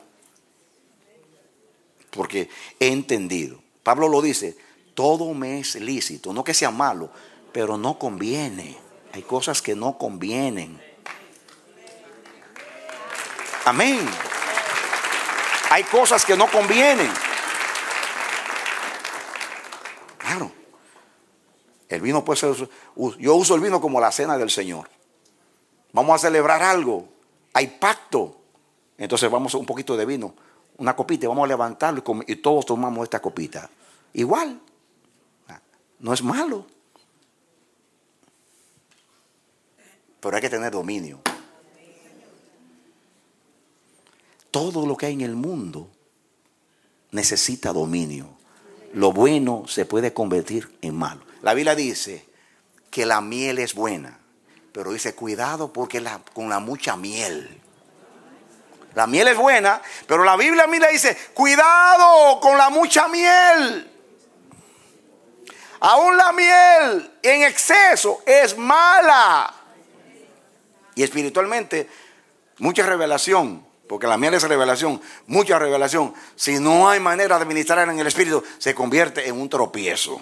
porque he entendido. Pablo lo dice, todo me es lícito, no que sea malo, pero no conviene. Hay cosas que no convienen. Amén. Hay cosas que no convienen. Claro. El vino puede ser, yo uso el vino como la cena del Señor. Vamos a celebrar algo. Hay pacto. Entonces vamos a un poquito de vino, una copita, y vamos a levantarlo y, y todos tomamos esta copita. Igual. No es malo. Pero hay que tener dominio. Todo lo que hay en el mundo necesita dominio. Lo bueno se puede convertir en malo. La Biblia dice que la miel es buena, pero dice cuidado porque la, con la mucha miel. La miel es buena, pero la Biblia mira dice cuidado con la mucha miel. Aún la miel en exceso es mala. Y espiritualmente, mucha revelación, porque la miel es revelación, mucha revelación. Si no hay manera de administrar en el espíritu, se convierte en un tropiezo.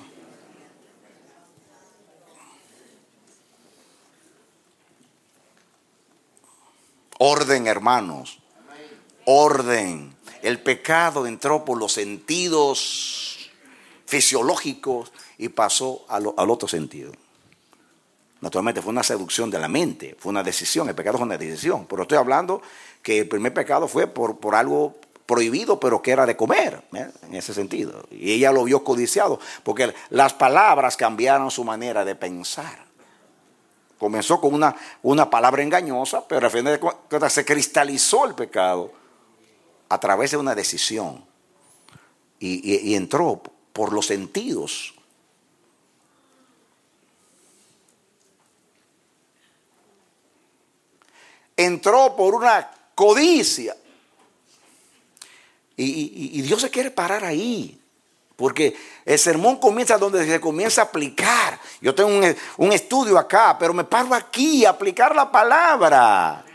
Orden, hermanos. Orden. El pecado entró por los sentidos fisiológicos y pasó a lo, al otro sentido. Naturalmente fue una seducción de la mente, fue una decisión, el pecado fue una decisión. Pero estoy hablando que el primer pecado fue por, por algo prohibido, pero que era de comer, ¿eh? En ese sentido. Y ella lo vio codiciado, porque las palabras cambiaron su manera de pensar. Comenzó con una, una palabra engañosa, pero al final de cuentas se cristalizó el pecado a través de una decisión. Y, y, y entró por los sentidos. Entró por una codicia. Y, y, y Dios se quiere parar ahí. Porque el sermón comienza donde se comienza a aplicar. Yo tengo un, un estudio acá, pero me paro aquí a aplicar la palabra.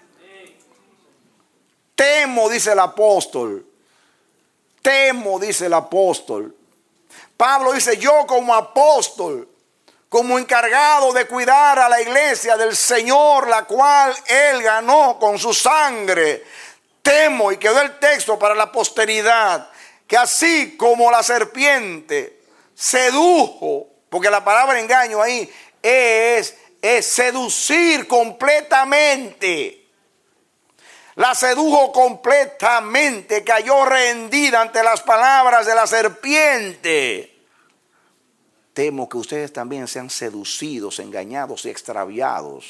Temo, dice el apóstol. Temo, dice el apóstol. Pablo dice, yo como apóstol, como encargado de cuidar a la iglesia del Señor, la cual Él ganó con su sangre, temo, y quedó el texto para la posteridad, que así como la serpiente sedujo, porque la palabra engaño ahí es, es seducir completamente. La sedujo completamente, cayó rendida ante las palabras de la serpiente. Temo que ustedes también sean seducidos, engañados y extraviados.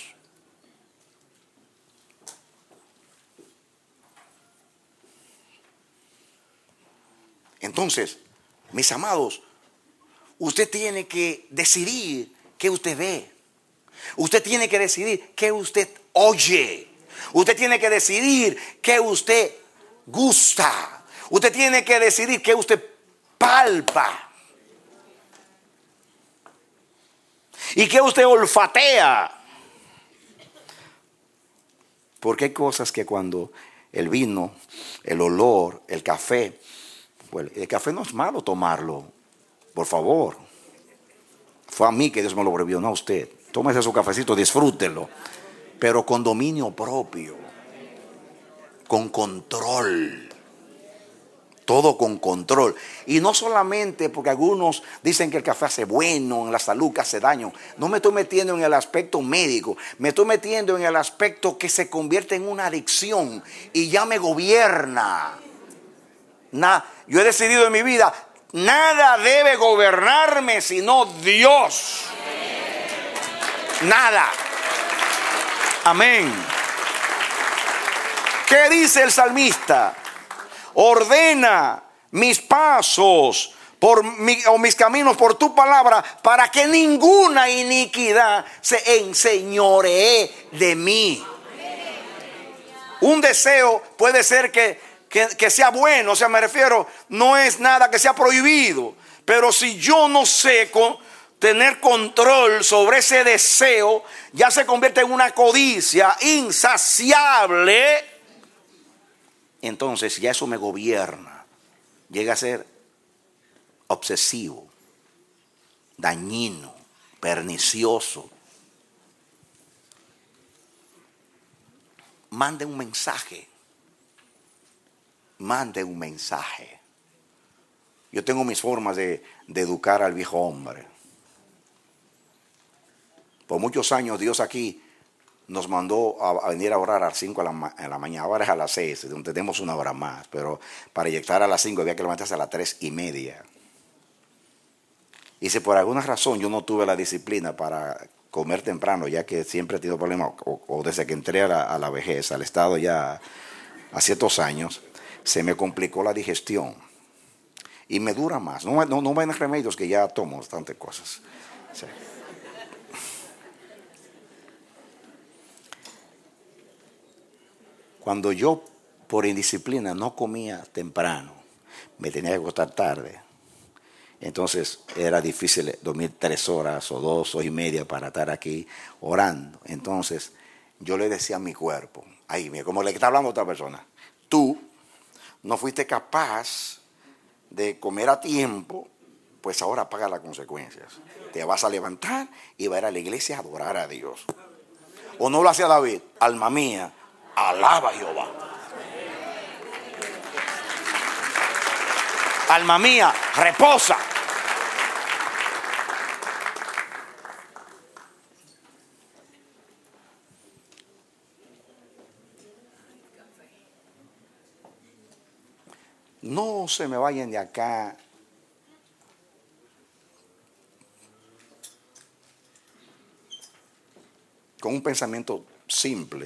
Entonces, mis amados, usted tiene que decidir qué usted ve. Usted tiene que decidir qué usted oye. Usted tiene que decidir qué usted gusta. Usted tiene que decidir qué usted palpa. Y qué usted olfatea. Porque hay cosas que cuando el vino, el olor, el café, pues el café no es malo tomarlo, por favor. Fue a mí que Dios me lo prohibió, no a usted. tómese su cafecito, disfrútelo, pero con dominio propio, con control. Todo con control. Y no solamente porque algunos dicen que el café hace bueno, en la salud que hace daño. No me estoy metiendo en el aspecto médico. Me estoy metiendo en el aspecto que se convierte en una adicción y ya me gobierna. Nah, yo he decidido en mi vida, nada debe gobernarme sino Dios. Nada. Amén. ¿Qué dice el salmista? Ordena mis pasos por mi, o mis caminos por tu palabra, para que ninguna iniquidad se enseñoree de mí. Un deseo puede ser que, que, que sea bueno, o sea, me refiero, no es nada que sea prohibido, pero si yo no sé con, tener control sobre ese deseo, ya se convierte en una codicia insaciable. Entonces ya eso me gobierna, llega a ser obsesivo, dañino, pernicioso. Mande un mensaje, mande un mensaje. Yo tengo mis formas de, de educar al viejo hombre. Por muchos años Dios aquí nos mandó a, a venir a orar a las cinco de la, de la mañana. Ahora es a las seis, donde tenemos una hora más. Pero para llegar a las cinco había que levantarse a las tres y media. Y si por alguna razón yo no tuve la disciplina para comer temprano, ya que siempre he tenido problemas, o, o desde que entré a la, a la vejez, al estado ya a ciertos años, se me complicó la digestión. Y me dura más. No, no, no ven remedios que ya tomo bastantes cosas. Sí. Cuando yo, por indisciplina, no comía temprano, me tenía que acostar tarde. Entonces era difícil dormir tres horas o dos o y media para estar aquí orando. Entonces yo le decía a mi cuerpo, ay, mira, como le está hablando a otra persona, tú no fuiste capaz de comer a tiempo, pues ahora paga las consecuencias. Te vas a levantar y vas a ir a la iglesia a adorar a Dios. ¿O no lo hacía David? Alma mía, alaba a Jehová. Alma mía, reposa. No se me vayan de acá con un pensamiento simple.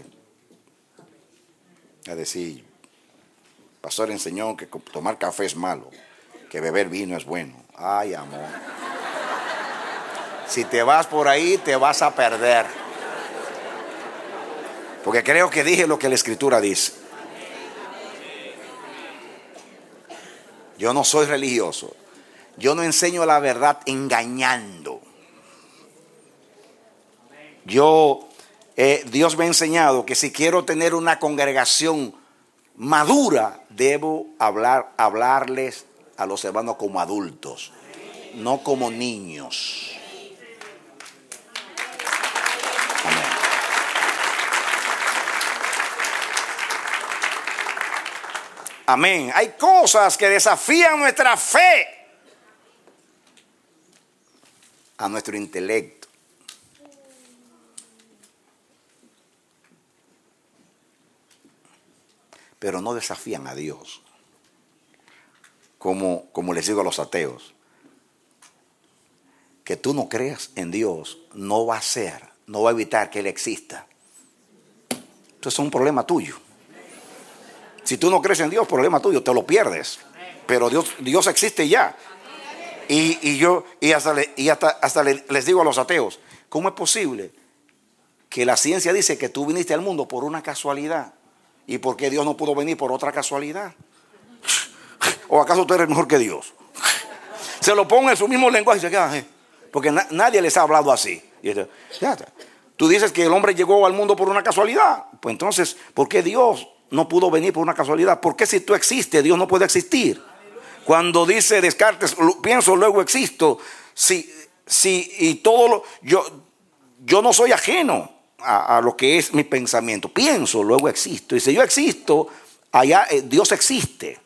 Es decir, el pastor enseñó que tomar café es malo, que beber vino es bueno. Ay, amor. Si te vas por ahí, te vas a perder. Porque creo que dije lo que la Escritura dice. Yo no soy religioso. Yo no enseño la verdad engañando. Yo, eh, Dios me ha enseñado que si quiero tener una congregación madura, debo hablar, hablarles a los hermanos como adultos, no como niños. Amén. Amén. Hay cosas que desafían nuestra fe, a nuestro intelecto. Pero no desafían a Dios. Como, como les digo a los ateos, que tú no creas en Dios no va a ser, no va a evitar que Él exista. Esto es un problema tuyo. Si tú no crees en Dios, problema tuyo, te lo pierdes. Pero Dios, Dios existe ya. Y, y yo y hasta, le, y hasta, hasta le, les digo a los ateos, ¿cómo es posible que la ciencia dice que tú viniste al mundo por una casualidad? ¿Y por qué Dios no pudo venir por otra casualidad? ¿O acaso tú eres mejor que Dios? Se lo pongo en su mismo lenguaje y se quedan, ¿eh? Porque na, nadie les ha hablado así. Y dice, ya, tú dices que el hombre llegó al mundo por una casualidad. Pues entonces, ¿por qué Dios no pudo venir por una casualidad? ¿Por qué si tú existes, Dios no puede existir? Cuando dice Descartes, pienso, luego existo. Si, si, y todo lo, yo, yo no soy ajeno a, a lo que es mi pensamiento. Pienso, luego existo. Y si yo existo, allá eh, Dios existe.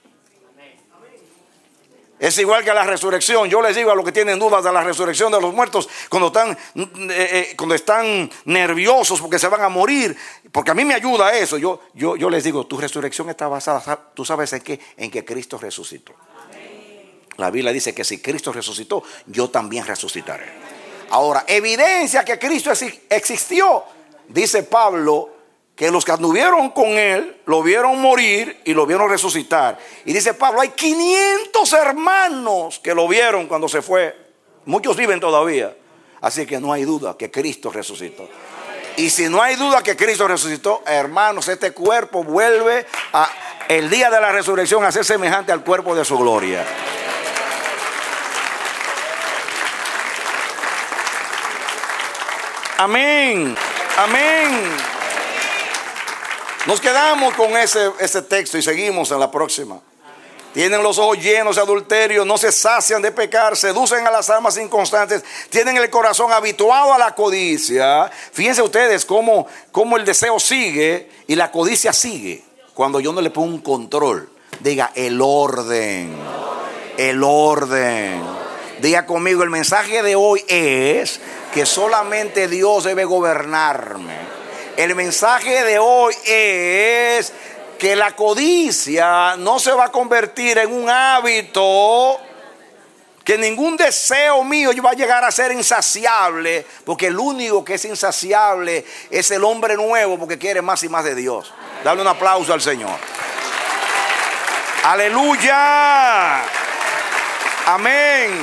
Es igual que la resurrección. Yo les digo a los que tienen dudas de la resurrección de los muertos, cuando están, eh, eh, cuando están nerviosos porque se van a morir, porque a mí me ayuda eso. Yo, yo, yo les digo, tu resurrección está basada, ¿tú sabes en qué? En que Cristo resucitó. Amén. La Biblia dice que si Cristo resucitó, yo también resucitaré. Ahora, evidencia que Cristo existió. Dice Pablo que los que anduvieron con él lo vieron morir y lo vieron resucitar. Y dice Pablo, hay quinientos hermanos que lo vieron cuando se fue. Muchos viven todavía. Así que no hay duda que Cristo resucitó. Y si no hay duda que Cristo resucitó, hermanos, este cuerpo vuelve a, el día de la resurrección a ser semejante al cuerpo de su gloria. Amén. Amén. Nos quedamos con ese, ese texto y seguimos en la próxima. Tienen los ojos llenos de adulterio, no se sacian de pecar, seducen a las almas inconstantes, tienen el corazón habituado a la codicia. Fíjense ustedes cómo, cómo el deseo sigue y la codicia sigue. Cuando yo no le pongo un control, diga el orden, el orden. Diga conmigo, el mensaje de hoy es que solamente Dios debe gobernarme. El mensaje de hoy es que la codicia no se va a convertir en un hábito, que ningún deseo mío va a llegar a ser insaciable, porque el único que es insaciable es el hombre nuevo, porque quiere más y más de Dios. Dale un aplauso al Señor. Aleluya. Amén.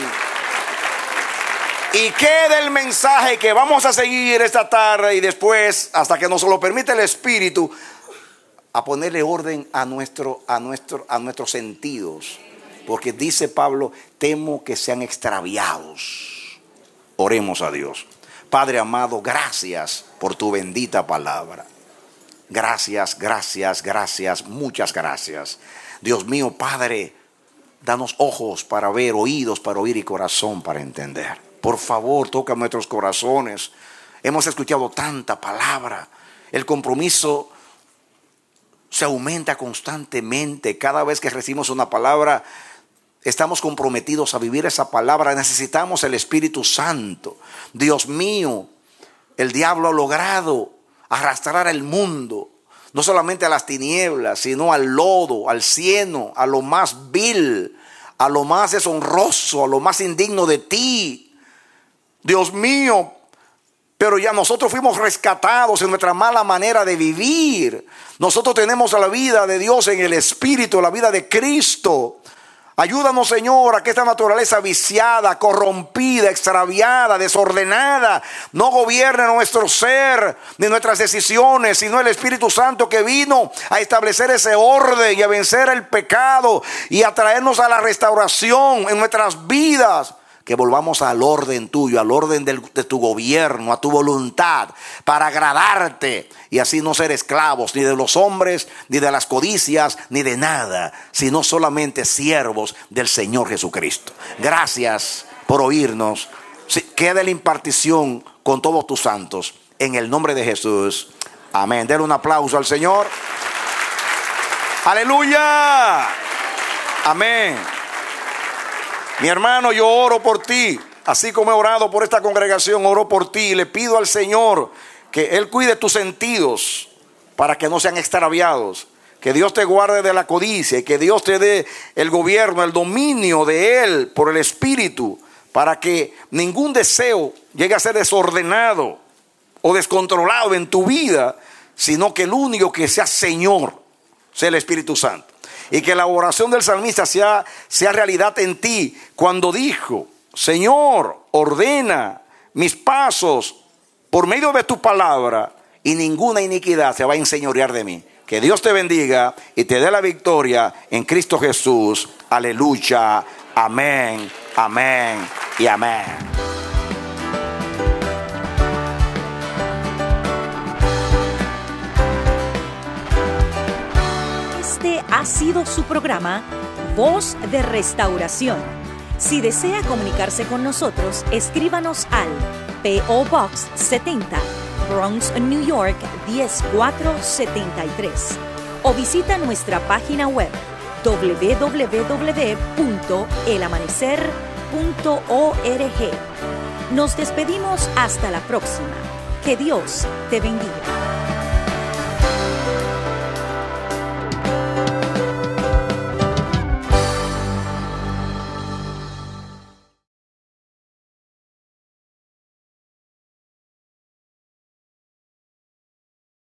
Y queda el mensaje que vamos a seguir esta tarde y después, hasta que nos lo permite el Espíritu, a ponerle orden a, nuestro, a, nuestro, a nuestros sentidos. Porque dice Pablo, temo que sean extraviados. Oremos a Dios. Padre amado, gracias por tu bendita palabra. Gracias, gracias, gracias, muchas gracias. Dios mío, Padre, danos ojos para ver, oídos para oír y corazón para entender. Por favor, toca nuestros corazones. Hemos escuchado tanta palabra. El compromiso se aumenta constantemente. Cada vez que recibimos una palabra, estamos comprometidos a vivir esa palabra. Necesitamos el Espíritu Santo. Dios mío, el diablo ha logrado arrastrar al mundo, no solamente a las tinieblas, sino al lodo, al cieno, a lo más vil, a lo más deshonroso, a lo más indigno de ti. Dios mío, pero ya nosotros fuimos rescatados en nuestra mala manera de vivir. Nosotros tenemos la vida de Dios en el Espíritu, la vida de Cristo. Ayúdanos, Señor, a que esta naturaleza viciada, corrompida, extraviada, desordenada, no gobierne nuestro ser ni nuestras decisiones, sino el Espíritu Santo que vino a establecer ese orden y a vencer el pecado y a traernos a la restauración en nuestras vidas. Que volvamos al orden tuyo, al orden del, de tu gobierno, a tu voluntad, para agradarte y así no ser esclavos ni de los hombres, ni de las codicias, ni de nada, sino solamente siervos del Señor Jesucristo. Gracias por oírnos. Queda la impartición con todos tus santos. En el nombre de Jesús. Amén. Denle un aplauso al Señor. Aleluya. Amén. Mi hermano, yo oro por ti, así como he orado por esta congregación, oro por ti y le pido al Señor que Él cuide tus sentidos para que no sean extraviados, que Dios te guarde de la codicia y que Dios te dé el gobierno, el dominio de Él por el Espíritu, para que ningún deseo llegue a ser desordenado o descontrolado en tu vida, sino que el único que sea Señor sea el Espíritu Santo. Y que la oración del salmista sea, sea realidad en ti cuando dijo: Señor, ordena mis pasos por medio de tu palabra y ninguna iniquidad se va a enseñorear de mí. Que Dios te bendiga y te dé la victoria en Cristo Jesús. Aleluya. Amén, amén y amén. Este ha sido su programa Voz de Restauración. Si desea comunicarse con nosotros, escríbanos al P O Box setenta, Bronx, New York diez mil cuatrocientos setenta y tres. O visita nuestra página web doble u doble u doble u punto el amanecer punto org. Nos despedimos hasta la próxima. Que Dios te bendiga.